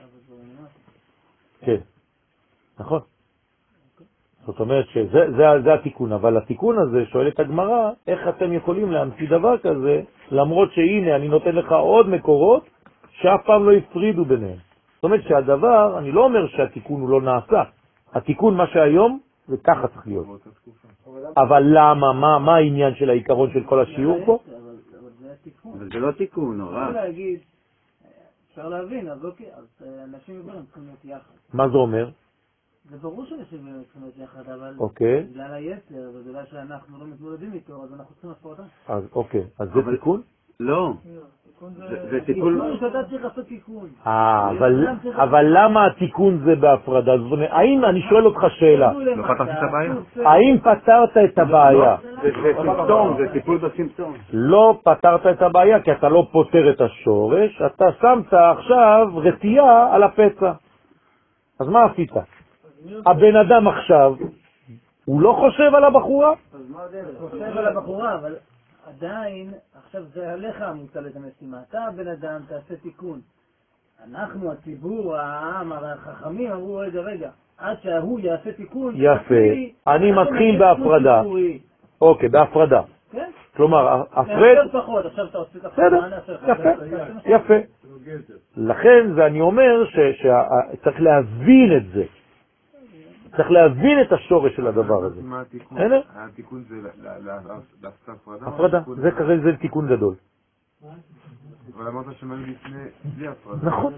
כן, נכון. זאת אומרת שזה התיקון, אבל התיקון הזה שואל את הגמרא, איך אתם יכולים להמציא דבר כזה, למרות שהנה אני נותן לך עוד מקורות שאף פעם לא הפרידו ביניהם. זאת אומרת שהדבר, אני לא אומר שהתיקון הוא לא נעשה, התיקון מה שהיום זה ככה צריך להיות. אבל אבל למה? מה העניין של העיקרון של כל השיעור פה? אבל זה התיקון. אבל זה לא תיקון, אפשר נורא. להגיד, אפשר להבין, אז אוקיי, אז אנשים עיוורים צריכים להיות יחד. מה זה אומר? זה ברור שאנשים עיוורים צריכים להיות יחד, אבל אוקיי. בגלל היצר, ובגלל שאנחנו לא מתמודדים איתו, אז אנחנו צריכים הפרדה. אז אוקיי, אז זה תיקון? לא. זה תיקון. תיקון שאתה צריך לעשות תיקון. אבל למה התיקון זה בהפרדה? האם, אני שואל אותך שאלה, לא פתרתי את הבעיה. האם פתרת את הבעיה? זה סימפטום, זה טיפול בסימפטום. לא פתרת את הבעיה כי אתה לא פותר את השורש, אתה שמת עכשיו רתיעה על הפצע. אז מה עשית? הבן אדם עכשיו, הוא לא חושב על הבחורה? אז מה הדרך? חושב על הבחורה, אבל עדיין, עכשיו זה עליך מוטל את המשימה. אתה הבן אדם, תעשה תיקון. אנחנו, הציבור, העם, החכמים, אמרו רגע, עד שההוא יעשה תיקון. יפה, אני מתחיל בהפרדה. אוקיי, בהפרדה. כן? כלומר, הפרד... פחות, עכשיו אתה עושה את בסדר, יפה. לכן זה אני אומר שצריך להבין את זה. צריך להבין את השורש של הדבר הזה. מה התיקון? התיקון זה לעשות הפרדה? הפרדה, זה כרגע זה תיקון גדול. אבל אמרת שמענו לפני בלי הפרדה. נכון.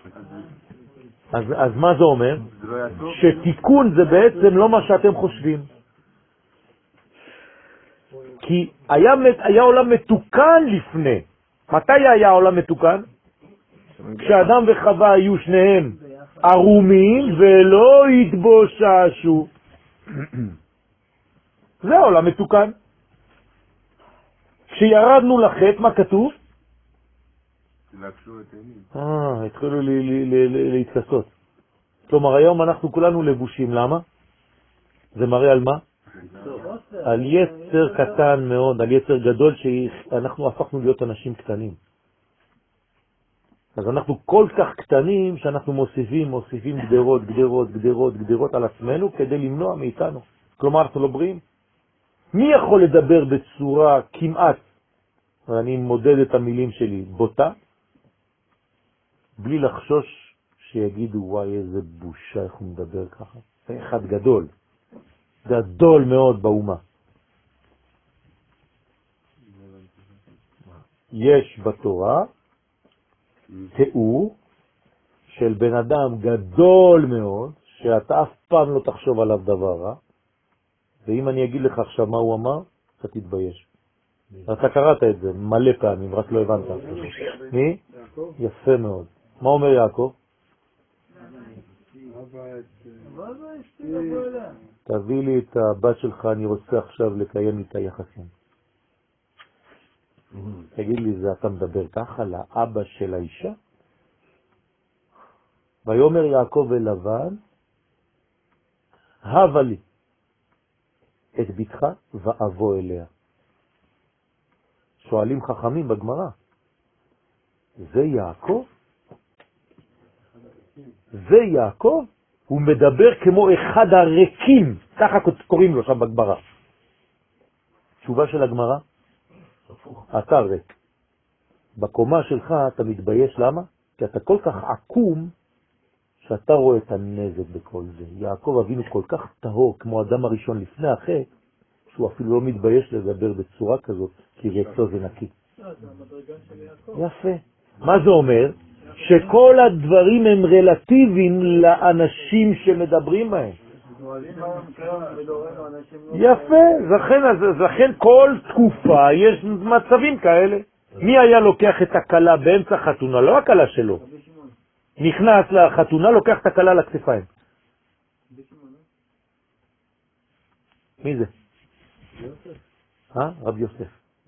אז מה זה אומר? זה לא יעצור? שתיקון זה בעצם לא מה שאתם חושבים. כי היה עולם מתוקן לפני. מתי היה עולם מתוקן? כשאדם וחווה היו שניהם ערומים ולא התבוששו. זה העולם מתוקן. כשירדנו לחטא, מה כתוב? תלבשו את עינים. התחילו להתכסות. כלומר, היום אנחנו כולנו לבושים. למה? זה מראה על מה? על יצר קטן מאוד, על יצר גדול שאנחנו הפכנו להיות אנשים קטנים. אז אנחנו כל כך קטנים שאנחנו מוסיפים גדרות על עצמנו כדי למנוע מאיתנו. כלומר, אנחנו לא בריאים. מי יכול לדבר בצורה כמעט, ואני מודד את המילים שלי, בוטה, בלי לחשוש שיגידו, וואי, איזה בושה, איך הוא מדבר ככה. זה אחד גדול מאוד באומה. יש בתורה תיאור של בן אדם גדול מאוד, שאתה אף פעם לא תחשוב עליו דבר רע, ואם אני אגיד לך עכשיו מה הוא אמר, אתה תתבייש. אתה קראת את זה מלא פעמים, רק לא הבנת. מי? יפה מאוד. מה אומר יעקב? תביא לי את הבת שלך, אני רוצה עכשיו לקיים איתה יחסים. תגיד לי, זה אתה מדבר ככה לאבא של האישה? ויאמר יעקב אל לבן, הבה לי את ביתך ואבוא אליה. שואלים חכמים בגמרא, זה יעקב? זה יעקב? הוא מדבר כמו אחד הריקים, ככה קוראים לו שם בגמרא. תשובה של הגמרא, אתה ריק. בקומה שלך אתה מתבייש, למה? כי אתה כל כך עקום שאתה רואה את הנזק בכל זה. יעקב אבינו כל כך טהור כמו אדם הראשון לפני החטא, שהוא אפילו לא מתבייש לדבר בצורה כזאת, כי רצו זה נקי. יפה. מה זה אומר? שכל הדברים הם רלטיביים לאנשים שמדברים בהם. יפה, לכן כל תקופה יש מצבים כאלה. מי היה לוקח את הקלה באמצע חתונה? לא הקלה שלו. נכנס לחתונה, לוקח את הקלה לכתפיים. מי זה? רב יוסף.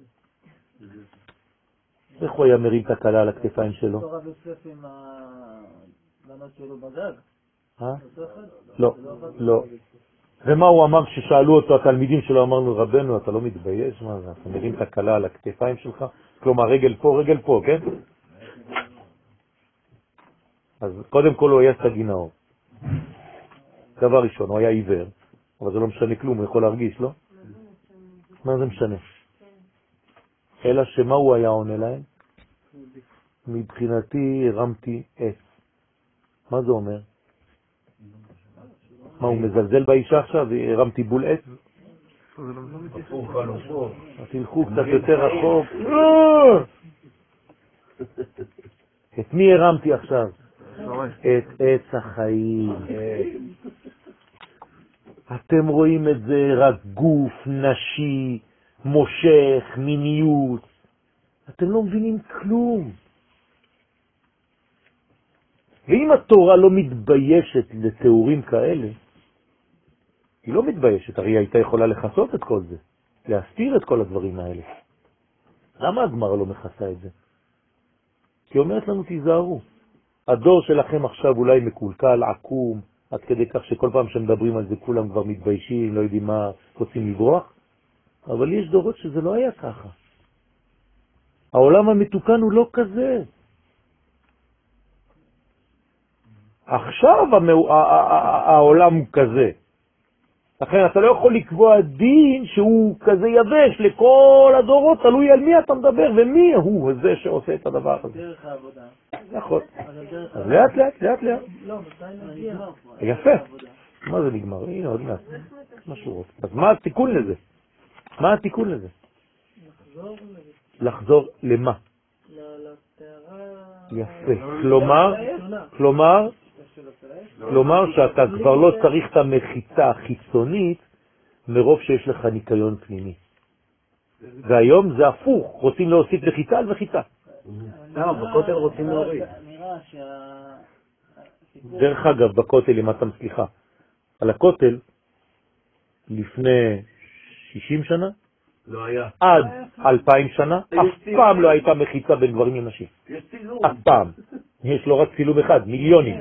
איך הוא היה מרים את הקלה על הכתפיים שלו? רב יוסף עם הבנות שלו בגג? לא. ומה הוא אמר כששאלו אותו התלמידים שלו? אמרנו, רבנו, אתה לא מתבייש? מה זה? אתה מרים את הקלה על הכתפיים שלך? כלומר, רגל פה, כן? אז קודם כל הוא היה סגי נאור. דבר ראשון, הוא היה עיוור, אבל זה לא משנה כלום, הוא יכול להרגיש, לא? מה זה משנה? אלא שמה הוא היה עונה להם? מבחינתי הרמתי עץ. מה זה אומר? מה, הוא מזלזל באישה עכשיו? הרמתי בול עץ? הפוך על הפוך. תלכו קצת יותר רחוק. את מי הרמתי עכשיו? את עץ החיים. אתם רואים את זה רק גוף נשי, מושך, מיניות. אתם לא מבינים כלום. ואם התורה לא מתביישת לתיאורים כאלה, היא לא מתביישת, הרי היא הייתה יכולה לחסות את כל זה, להסתיר את כל הדברים האלה. למה הגמרא לא מכסה את זה? כי אומרת לנו, תיזהרו. הדור שלכם עכשיו אולי מקולקל, עקום, עד כדי כך שכל פעם שמדברים על זה כולם כבר מתביישים, לא יודעים מה, רוצים לברוח. אבל יש דורות שזה לא היה ככה. העולם המתוקן הוא לא כזה. עכשיו העולם הוא כזה. לכן אתה לא יכול לקבוע דין שהוא כזה יבש לכל הדורות, תלוי על מי אתה מדבר ומי הוא הזה שעושה את הדבר הזה. דרך העבודה. נכון. אז לאט לאט. לא, מתי נגיע? יפה. מה זה נגמר? הנה עוד מעט. משהו עוד. אז מה התיקון לזה? מה התיקון לזה? לחזור למה? יפה. כלומר שאתה כבר לא צריך את המחיצה החיצונית מרוב שיש לך ניקיון פנימי. והיום זה הפוך, רוצים להוסיף לחיצה על וחיצה. בכותל רוצים להוריד. דרך אגב, בכותל, אם אתה סליחה, על הכותל לפני 60 שנה, לא היה. עד 2000 שנה, אף פעם לא הייתה מחיצה בין גברים לנשים. יש צילום. אף פעם. יש לא רק צילום אחד, מיליונים.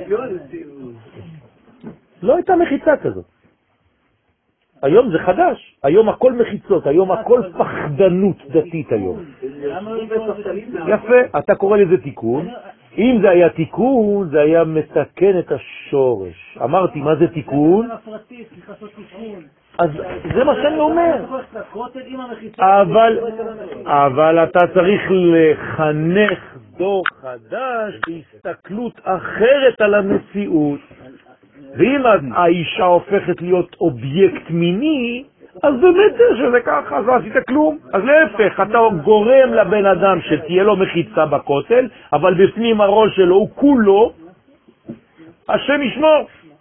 לא הייתה מחיצה כזאת. היום זה חדש, היום הכל מחיצות, היום הכל פחדנות דתית היום. יפה, אתה קורא לזה תיקון. אם זה היה תיקון, זה היה מתקן את השורש. אמרתי, מה זה תיקון? אז זה מה שאני אומר. אבל אתה צריך לחנך דור חדש בהסתכלות אחרת על המציאות. ואם האישה הופכת להיות אובייקט מיני, אז באמת שזה ככה, אז לא עשית כלום. אז להפך, אתה גורם לבן אדם שתהיה לו מחיצה בכותל, אבל בפנים הראש שלו הוא כולו, השם ישמור.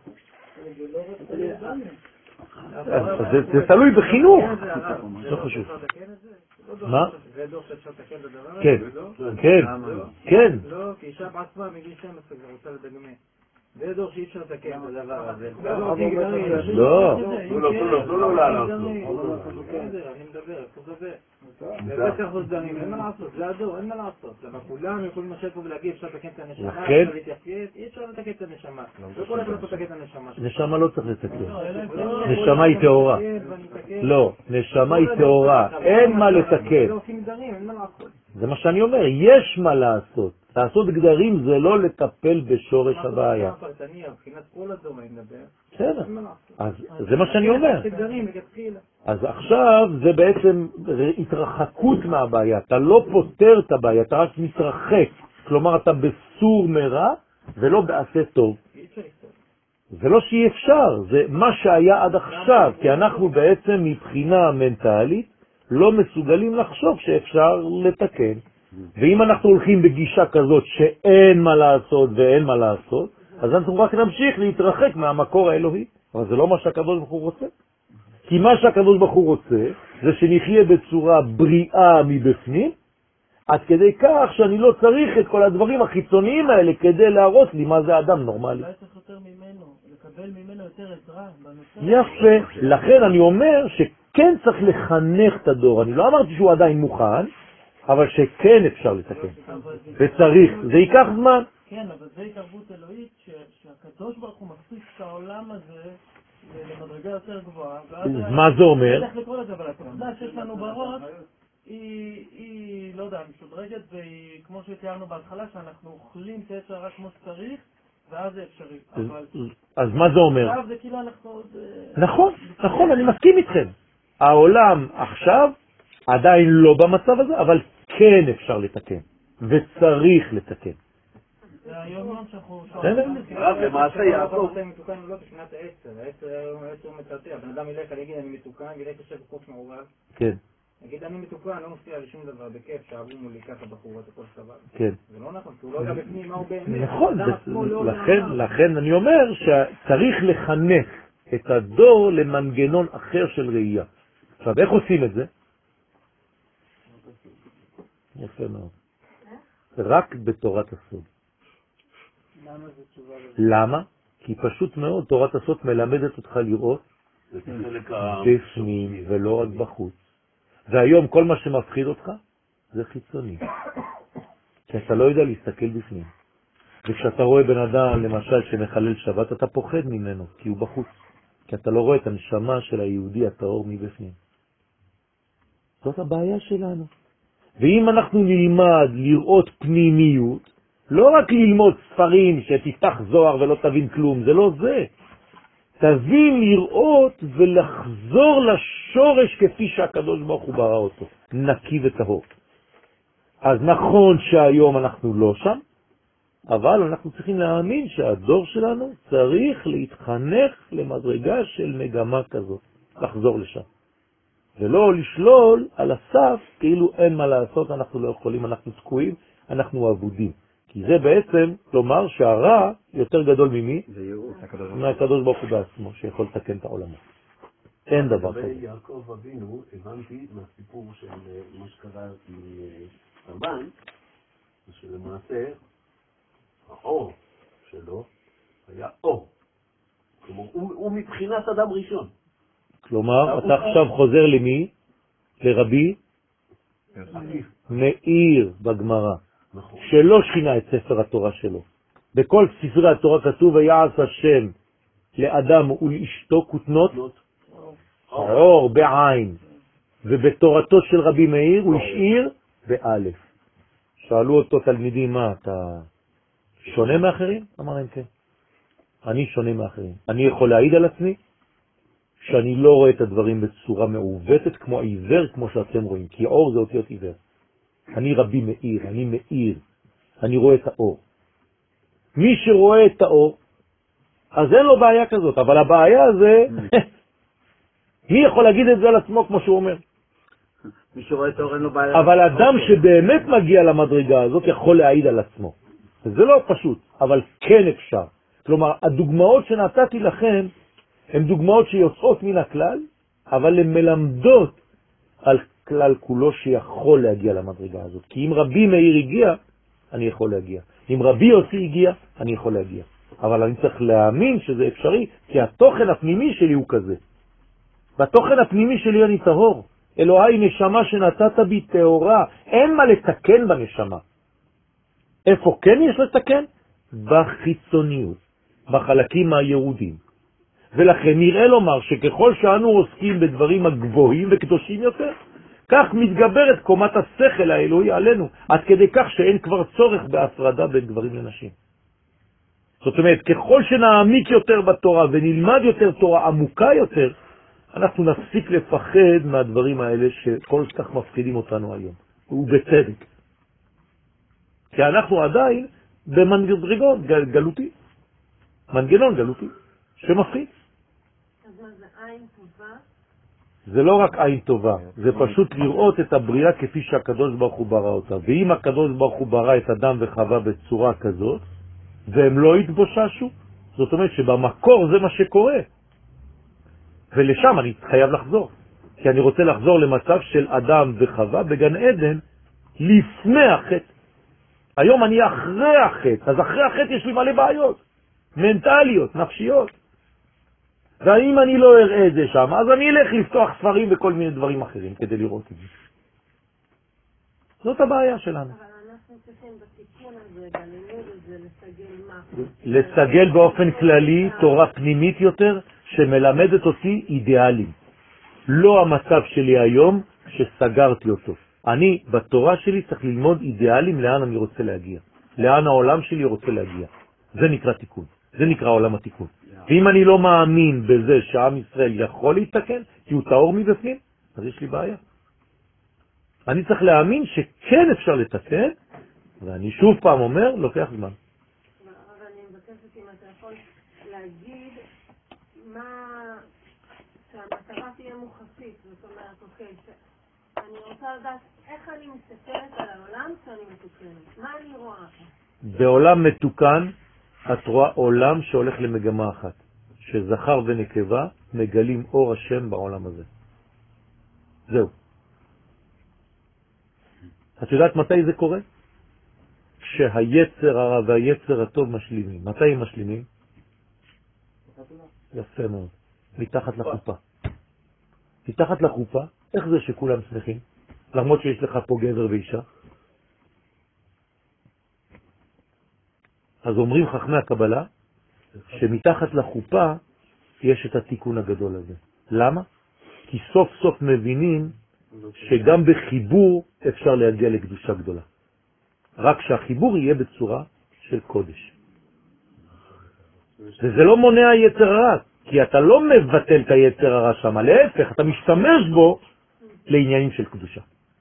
זה תלוי בחינוך. לא חשוב. מה? זה דור שאפשר לתקן את הדבר הזה? כן. לא, כי אישה בעצמה מגיל 12 רוצה לדגמי. זה דור שאי אפשר לתקן את הדבר הזה. לא. לא לעלות. אני מדבר, איפה זה? זה ככה סדרים, אין מה לעשות, זה הדור, אין מה לעשות. למה כולם יכולים לשבת פה ולהגיד אפשר לתקן את הנשמה, אפשר להתייחס, אי אפשר לתקן את הנשמה. לא כל אחד לתקן את הנשמה. נשמה לא צריך לתקן. נשמה היא טהורה. לא, נשמה היא טהורה, אין מה לתקן. זה מה שאני אומר, יש מה לעשות. לעשות גדרים זה לא לטפל בשורש הבעיה. בסדר, אז זה מה שאני אומר. אז עכשיו זה בעצם התרחקות מהבעיה, אתה לא פותר את הבעיה, אתה רק מתרחק. כלומר אתה בסור מרע ולא בעשה טוב. זה לא שאי אפשר, זה מה שהיה עד עכשיו, כי אנחנו בעצם מבחינה מנטלית לא מסוגלים לחשוב שאפשר לתקן. ואם אנחנו הולכים בגישה כזאת שאין מה לעשות ואין מה לעשות, אז אנחנו רק נמשיך להתרחק מהמקור האלוהי. אבל זה לא מה שהקדוש ברוך הוא רוצה. כי מה שהקדוש ברוך הוא רוצה זה שנחיה בצורה בריאה מבפנים, עד כדי כך שאני לא צריך את כל הדברים החיצוניים האלה כדי להראות לי מה זה אדם נורמלי. אולי צריך יותר ממנו, לקבל ממנו יותר עזרה בנושא. יפה, לכן אני אומר שכן צריך לחנך את הדור. אני לא אמרתי שהוא עדיין מוכן, אבל שכן אפשר לתקן. וצריך, זה ייקח זמן. כן, אבל זה התערבות אלוהית שהקדוש ברוך הוא מפסיק את העולם הזה למדרגה יותר גבוהה. מה זה אומר? אבל התוכנה שיש לנו בראש היא, לא יודע, משודרגת, והיא כמו שתיארנו בהתחלה, שאנחנו אוכלים את היצר רק כמו שצריך, ואז זה אפשרי. אז מה זה אומר? עכשיו זה כאילו אנחנו עוד... נכון, אני מסכים איתכם. העולם עכשיו עדיין לא במצב הזה, אבל כן אפשר לתקן, וצריך לתקן. זה היום שאנחנו... למעשה יעקב... אתה מתוקן או לא בשנת העצר הוא מתרתע. בן אדם ילך, אני אגיד אני מתוקן, ילך יושב בחוץ מעורב. כן. נגיד אני מתוקן, לא מפתיע לי שום דבר, בכיף, שעבו מולי ככה בחורות, הכל סבבה. כן. זה לא נכון, כי הוא לא יודע בפנים מה הוא באמת. נכון, לכן אני אומר שצריך לחנך את הדור למנגנון אחר של ראייה. עכשיו, איך עושים את זה? יפה מאוד. רק בתורת הסוד. למה? כי פשוט מאוד תורת הסוד מלמדת אותך לראות בפנים ולא רק בחוץ. והיום כל מה שמפחיד אותך זה חיצוני. כי אתה לא יודע להסתכל בפנים. וכשאתה רואה בן אדם למשל שמחלל שבת אתה פוחד ממנו כי הוא בחוץ. כי אתה לא רואה את הנשמה של היהודי הטהור מבפנים. זאת הבעיה שלנו. ואם אנחנו נלמד לראות פנימיות, לא רק ללמוד ספרים שתפתח זוהר ולא תבין כלום, זה לא זה. תבין לראות ולחזור לשורש כפי שהקדוש ברוך הוא ברא אותו, נקי וטהור. אז נכון שהיום אנחנו לא שם, אבל אנחנו צריכים להאמין שהדור שלנו צריך להתחנך למדרגה של מגמה כזאת, לחזור לשם. ולא לשלול על הסף כאילו אין מה לעשות, אנחנו לא יכולים, אנחנו תקועים, אנחנו עבודים. כי זה בעצם לומר שהרע יותר גדול ממי? מהקדוש ברוך הוא בעצמו, שיכול לתקן את העולמות. אין דבר כזה. לגבי יעקב אבינו, הבנתי מהסיפור של מה שקרה עם רבן, שלמעשה האור שלו היה אור. כלומר, הוא מבחינת אדם ראשון. כלומר, אתה עכשיו חוזר למי? לרבי מאיר בגמרא, שלא שינה את ספר התורה שלו. בכל ספרי התורה כתוב ויעש השם לאדם ולאשתו כותנות אור בעין, ובתורתו של רבי מאיר הוא השאיר באלף. שאלו אותו תלמידים, מה, אתה שונה מאחרים? אמר להם כן, אני שונה מאחרים. אני יכול להעיד על עצמי שאני לא רואה את הדברים בצורה מעוותת כמו העיוור, כמו שאתם רואים, כי אור זה אותיות עיוור. אני רבי מאיר, אני מאיר, אני רואה את האור. מי שרואה את האור, אז אין לו בעיה כזאת, אבל הבעיה זה, מי יכול להגיד את זה על עצמו כמו שהוא אומר? מי שרואה את האור אין לו בעיה. אבל אדם שבאמת מגיע למדרגה הזאת יכול להעיד על עצמו. זה לא פשוט, אבל כן אפשר. כלומר, הדוגמאות שנתתי לכם, הן דוגמאות שיוצאות מן הכלל, אבל הן מלמדות על כלל כולו שיכול להגיע למדרגה הזאת. כי אם רבי מאיר הגיע, אני יכול להגיע. אם רבי יוסי הגיע, אני יכול להגיע. אבל אני צריך להאמין שזה אפשרי, כי התוכן הפנימי שלי הוא כזה. בתוכן הפנימי שלי אני טהור. אלוהי נשמה שנתת בי טהורה, אין מה לתקן בנשמה. איפה כן יש לתקן? בחיצוניות, בחלקים היהודים. ולכן נראה לומר שככל שאנו עוסקים בדברים הגבוהים וקדושים יותר, כך מתגברת קומת השכל האלוהי עלינו, עד כדי כך שאין כבר צורך בהפרדה בין גברים לנשים. זאת אומרת, ככל שנעמיק יותר בתורה ונלמד יותר תורה עמוקה יותר, אנחנו נפסיק לפחד מהדברים האלה שכל כך מפחידים אותנו היום, ובצדק. כי אנחנו עדיין במנגנון גלותי, מנגנון גלותי, שמפחיד. אז מה זה עין טובה? זה לא רק עין טובה, זה פשוט לראות את הבריאה כפי שהקדוש ברוך הוא ברא אותה. ואם הקדוש ברוך הוא ברא את אדם וחווה בצורה כזאת, והם לא התבוששו, זאת אומרת שבמקור זה מה שקורה. ולשם אני חייב לחזור. כי אני רוצה לחזור למצב של אדם וחווה בגן עדן לפני החטא. היום אני אחרי החטא, אז אחרי החטא יש לי מלא בעיות, מנטליות, נפשיות. ואם אני לא אראה את זה שם, אז אני אלך לפתוח ספרים וכל מיני דברים אחרים כדי לראות את זה. זאת הבעיה שלנו. אבל אנחנו צריכים בתיקון הזה, בלימוד הזה, לסגל מה? לסגל באופן כללי תורה פנימית יותר שמלמדת אותי אידיאלים. לא המצב שלי היום שסגרתי אותו. אני בתורה שלי צריך ללמוד אידיאלים לאן אני רוצה להגיע. לאן העולם שלי רוצה להגיע. זה נקרא תיקון. זה נקרא עולם התיקון. ואם אני לא מאמין בזה שעם ישראל יכול להתקן, כי הוא טהור מבפנים, אז יש לי בעיה. אני צריך להאמין שכן אפשר לתקן, ואני שוב פעם אומר, לוקח זמן. להגיד מה, שהמטרה תהיה מוחשית, זאת אומרת, אוקיי, אני רוצה לדעת איך אני מסתכלת על העולם כשאני מתוקנת, מה אני רואה? בעולם מתוקן את רואה עולם שהולך למגמה אחת, שזכר ונקבה מגלים אור השם בעולם הזה. זהו. את יודעת מתי זה קורה? כשהיצר הרע והיצר הטוב משלימים. מתי הם משלימים? יפה מאוד. מתחת לחופה. מתחת לחופה, איך זה שכולם שמחים? למרות שיש לך פה גבר ואישה. אז אומרים חכמי הקבלה שמתחת לחופה יש את התיקון הגדול הזה. למה? כי סוף סוף מבינים שגם בחיבור אפשר להגיע לקדושה גדולה. רק שהחיבור יהיה בצורה של קודש. וזה לא מונע יצר הרע, כי אתה לא מבטל את היצר הרע שם, להפך, אתה משתמש בו לעניינים של קדושה.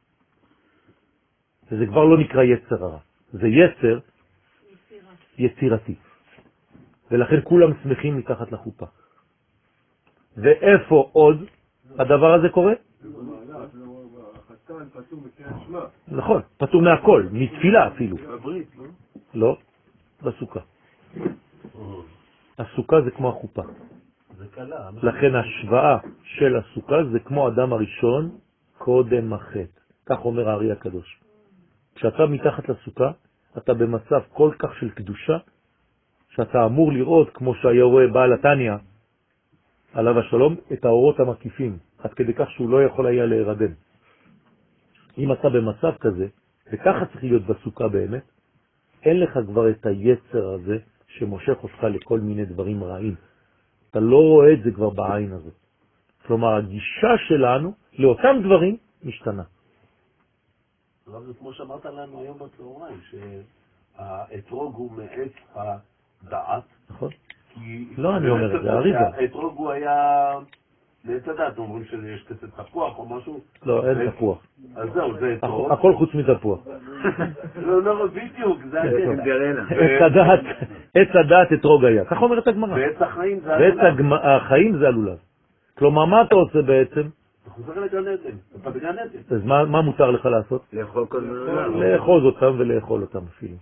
וזה כבר לא נקרא יצר הרע, זה יצר יצירתי. ולכן כולם שמחים מתחת לחופה. ואיפה עוד הדבר הזה קורה? נכון, פטור מהכל, מתפילה אפילו. לא, בסוכה. הסוכה זה כמו החופה. לכן השוואה של הסוכה זה כמו אדם הראשון קודם החטא. כך אומר הארי הקדוש. כשאתה מתחת לסוכה, אתה במצב כל כך של קדושה, שאתה אמור לראות, כמו שהיה רואה בעל התניא, עליו השלום, את האורות המקיפים, עד כדי כך שהוא לא יכול היה להירדם. אם אתה במצב כזה, וככה צריך להיות בסוכה באמת, אין לך כבר את היצר הזה שמושך אותך לכל מיני דברים רעים. אתה לא רואה את זה כבר בעין הזאת. כלומר, הגישה שלנו לאותם דברים משתנה. אבל זה כמו שאמרת לנו היום בצהריים, שהאתרוג הוא מעץ הדעת. נכון? לא, אני אומר את זה, הריבה. האתרוג הוא היה מעץ הדעת, אומרים שיש כסף תפוח או משהו. לא, אין תפוח. אז זהו, זה אתרוג. הכל חוץ מתפוח. לא, בדיוק, זה עץ הדעת אתרוג היה. כך אומרת הגמרא. ועץ החיים זה הלולב. ועץ החיים זה הלולב. כלומר, מה אתה עושה בעצם? אתה חוזר לגן עדן, אתה בגן עדן. אז מה מותר לך לעשות? לאכול כל מיני. לאחוז אותם ולאכול אותם אפילו.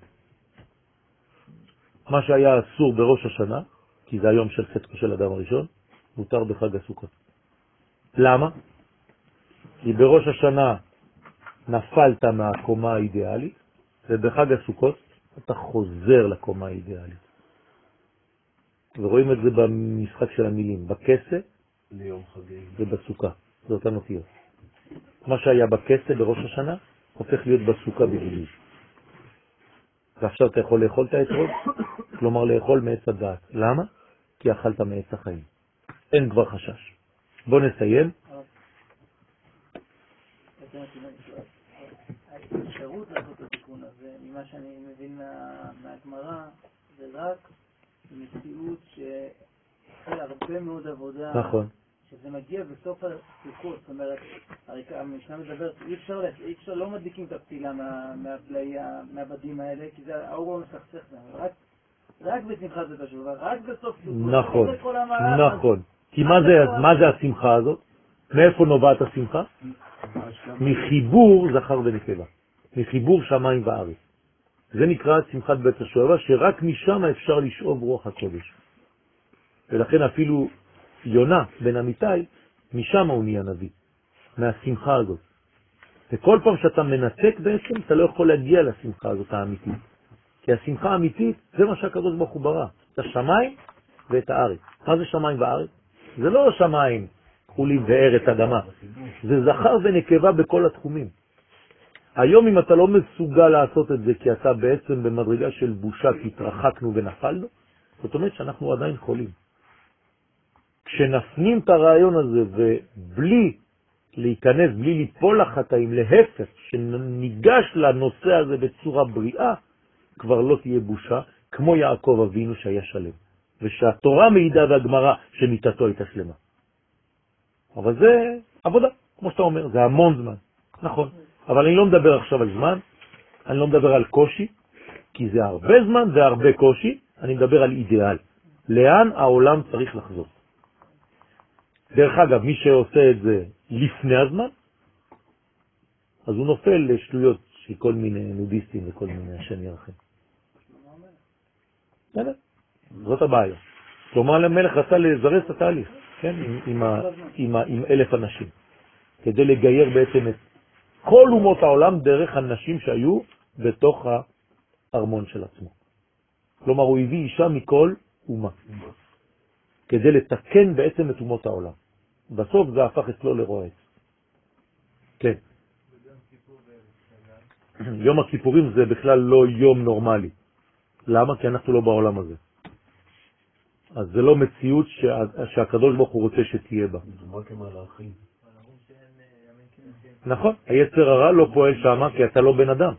מה שהיה אסור בראש השנה, כי זה היום של חטא של אדם הראשון, מותר בחג הסוכות. למה? כי בראש השנה נפלת מהקומה האידיאלית, ובחג הסוכות אתה חוזר לקומה האידיאלית. ורואים את זה במשחק של המילים, בכסה ובסוכה. זה אותן אותיות. מה שהיה בכסה בראש השנה, הופך להיות בסוכה בגילוי. ועכשיו אתה יכול לאכול את האתרוג, כלומר לאכול מעץ הדעת. למה? כי אכלת מעץ החיים. אין כבר חשש. בוא נסיים. האפשרות לעשות את התיקון הזה, ממה שאני מבין מהגמרא, זה רק מציאות שהחלה הרבה מאוד עבודה. נכון. שזה מגיע בסוף הסוכות, זאת אומרת, הרי המשנה מדברת, אי אפשר, לא מדליקים את הפתילה מהבדים האלה, כי זה האור לא מסכסך להם, רק בשמחת בית השואבה, רק בסוף סוכות. נכון, נכון. כי מה זה השמחה הזאת? מאיפה נובעת השמחה? מחיבור זכר ונקבה, מחיבור שמיים וארץ. זה נקרא שמחת בית השואבה, שרק משם אפשר לשאוב רוח הקודש. ולכן אפילו יונה בן אמיתי, משם הוא נהיה נביא, מהשמחה הזאת. וכל פעם שאתה מנתק בעצם, אתה לא יכול להגיע לשמחה הזאת האמיתית. כי השמחה האמיתית, זה מה שהקדוש ברוך הוא ברא, את השמיים ואת הארץ. מה זה שמיים וארץ? זה לא שמיים, חולים וארץ אדמה. זה זכר ונקבה בכל התחומים. היום אם אתה לא מסוגל לעשות את זה, כי אתה בעצם במדרגה של בושה, כי התרחקנו ונפלנו, זאת אומרת שאנחנו עדיין חולים. כשנפנים את הרעיון הזה ובלי להיכנס, בלי ליפול לחטאים, להפך, שניגש לנושא הזה בצורה בריאה, כבר לא תהיה בושה, כמו יעקב אבינו שהיה שלם. ושהתורה מעידה והגמרא שמיתתו הייתה שלמה. אבל זה עבודה, כמו שאתה אומר, זה המון זמן. נכון. אבל אני לא מדבר עכשיו על זמן, אני לא מדבר על קושי, כי זה הרבה זמן והרבה קושי, אני מדבר על אידיאל. לאן העולם צריך לחזור. דרך אגב, מי שעושה את זה לפני הזמן, אז הוא נופל לשטויות של כל מיני נודיסטים וכל מיני השם ירחם. זאת הבעיה. שלמה המלך רצה לזרז את התהליך, כן? עם 1,000 אנשים, כדי לגייר בעצם את כל אומות העולם דרך אנשים שהיו בתוך הארמון של עצמו. כלומר, הוא הביא אישה מכל אומה, כדי לתקן בעצם את אומות העולם. בסוף זה הפך אצלו לרועץ. כן. יום הכיפורים זה בכלל לא יום נורמלי. למה? כי אנחנו לא בעולם הזה. אז זה לא מציאות שהקדוש ברוך הוא רוצה שתהיה בה. נכון, היצר הרע לא פועל שם כי אתה לא בן אדם.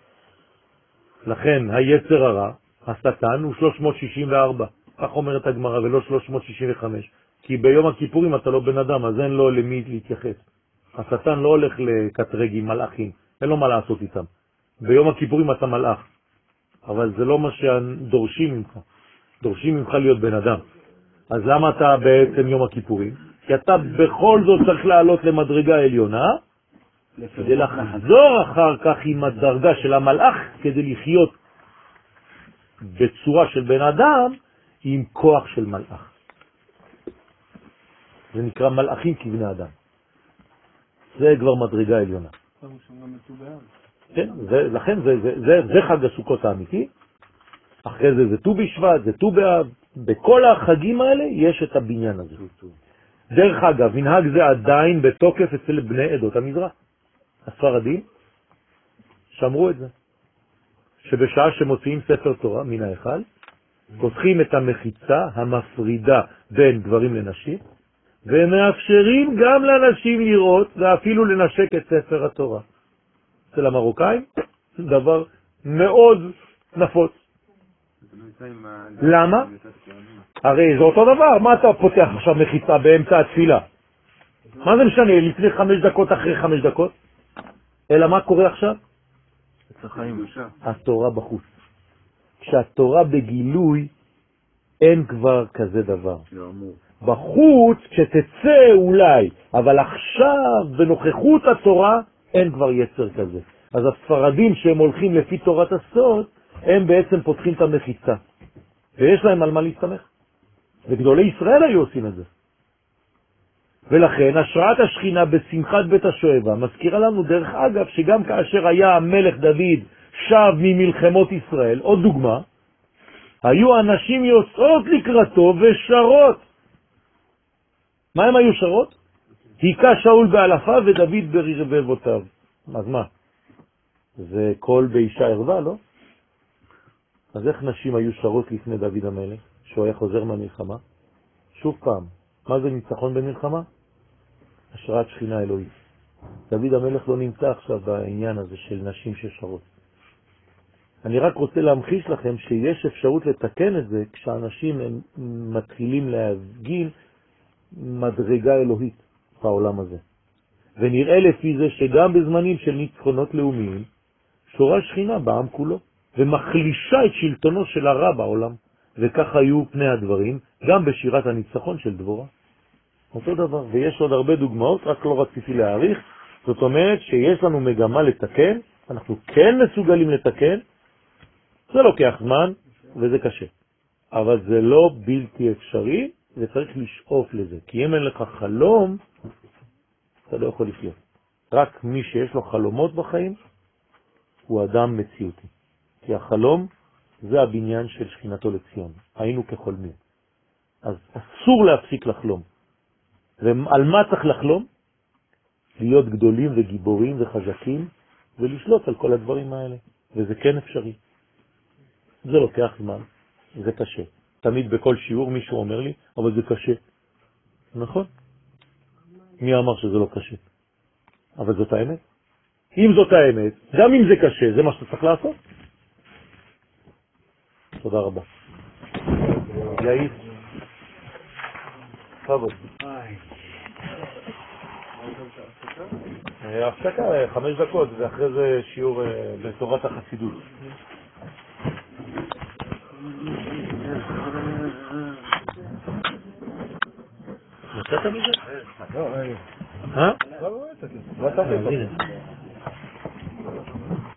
לכן היצר הרע, השטן, הוא 364. כך אומרת הגמרא, ולא 365. כי ביום הכיפורים אתה לא בן אדם, אז אין לו למי להתייחס. השטן לא הולך לקטרג עם מלאכים, אין לו מה לעשות איתם. ביום הכיפורים אתה מלאך, אבל זה לא מה שדורשים ממך. דורשים ממך להיות בן אדם. אז למה אתה בעצם יום הכיפורים? כי אתה בכל זאת צריך לעלות למדרגה עליונה, כדי לחזור אחר כך עם הדרגה של המלאך, כדי לחיות בצורה של בן אדם עם כוח של מלאך. זה נקרא מלאכים כבני אדם. זה כבר מדרגה עליונה. כן, לכן זה חג הסוכות האמיתי. אחרי זה זה ט"ו בשבט, זה ט"ו באב. בכל החגים האלה יש את הבניין הזה. דרך אגב, מנהג זה עדיין בתוקף אצל בני עדות המזרח. הספרדים שמרו את זה. שבשעה שמוציאים ספר תורה מן ההיכל, פותחים את המחיצה המפרידה בין גברים לנשים, ומאפשרים גם לאנשים לראות ואפילו לנשק את ספר התורה. אצל המרוקאים דבר מאוד נפוץ. למה? הרי זה אותו דבר. מה אתה פותח עכשיו מחיצה באמצע התפילה? מה זה משנה? לפני 5 דקות, אחרי 5 דקות? אלא מה קורה עכשיו? התורה בחוץ. כשהתורה בגילוי אין כבר כזה דבר. בחוץ כשתצא אולי, אבל עכשיו בנוכחות התורה אין כבר יצר כזה. אז הספרדים שהם הולכים לפי תורת הסוד, הם בעצם פותחים את המחיצה. ויש להם על מה להסתמך. וגדולי ישראל היו עושים את זה. ולכן השראת השכינה בשמחת בית השואבה מזכירה לנו דרך אגב שגם כאשר היה המלך דוד שב ממלחמות ישראל, עוד דוגמה, היו אנשים יוצאות לקראתו ושרות. מה הם היו שרות? היכה שאול באלפיו ודוד ברבבותיו. אז מה? זה קול באישה ערווה, לא? אז איך נשים היו שרות לפני דוד המלך, שהוא היה חוזר מהמלחמה? שוב פעם, מה זה ניצחון במלחמה? השראת שכינה אלוהית. דוד המלך לא נמצא עכשיו בעניין הזה של נשים ששרות. אני רק רוצה להמחיש לכם שיש אפשרות לתקן את זה כשאנשים הם מתחילים להפגין מדרגה אלוהית בעולם הזה. ונראה לפי זה שגם בזמנים של ניצחונות לאומיים שורה שכינה בעם כולו ומחלישה את שלטונו של הרע בעולם. וכך היו פני הדברים גם בשירת הניצחון של דבורה. אותו דבר, ויש עוד הרבה דוגמאות, רק לא רציתי להאריך. זאת אומרת שיש לנו מגמה לתקן, אנחנו כן מסוגלים לתקן, זה לוקח זמן וזה קשה. אבל זה לא בלתי אפשרי, וצריך לשאוף לזה. כי אם אין לך חלום, אתה לא יכול לחיות. רק מי שיש לו חלומות בחיים, הוא אדם מציאותי. כי החלום זה הבניין של שכינתו לציון. היינו כחולמים. אז אסור להפסיק לחלום. ועל מה צריך לחלום? להיות גדולים וגיבורים וחזקים, ולשלוט על כל הדברים האלה. וזה כן אפשרי. זה לוקח זמן, זה קשה. תמיד בכל שיעור מישהו אומר לי, אבל זה קשה. נכון? מי אמר שזה לא קשה? אבל זאת האמת. אם זאת האמת, גם אם זה קשה, זה מה שאתה צריך לעשות. תודה רבה. יאיר. טוב. הפסקה 5 דקות, ואחרי זה שיעור בתורת החסידות. יצאת מזה? לא, לא יצאתי. לא יצאתי.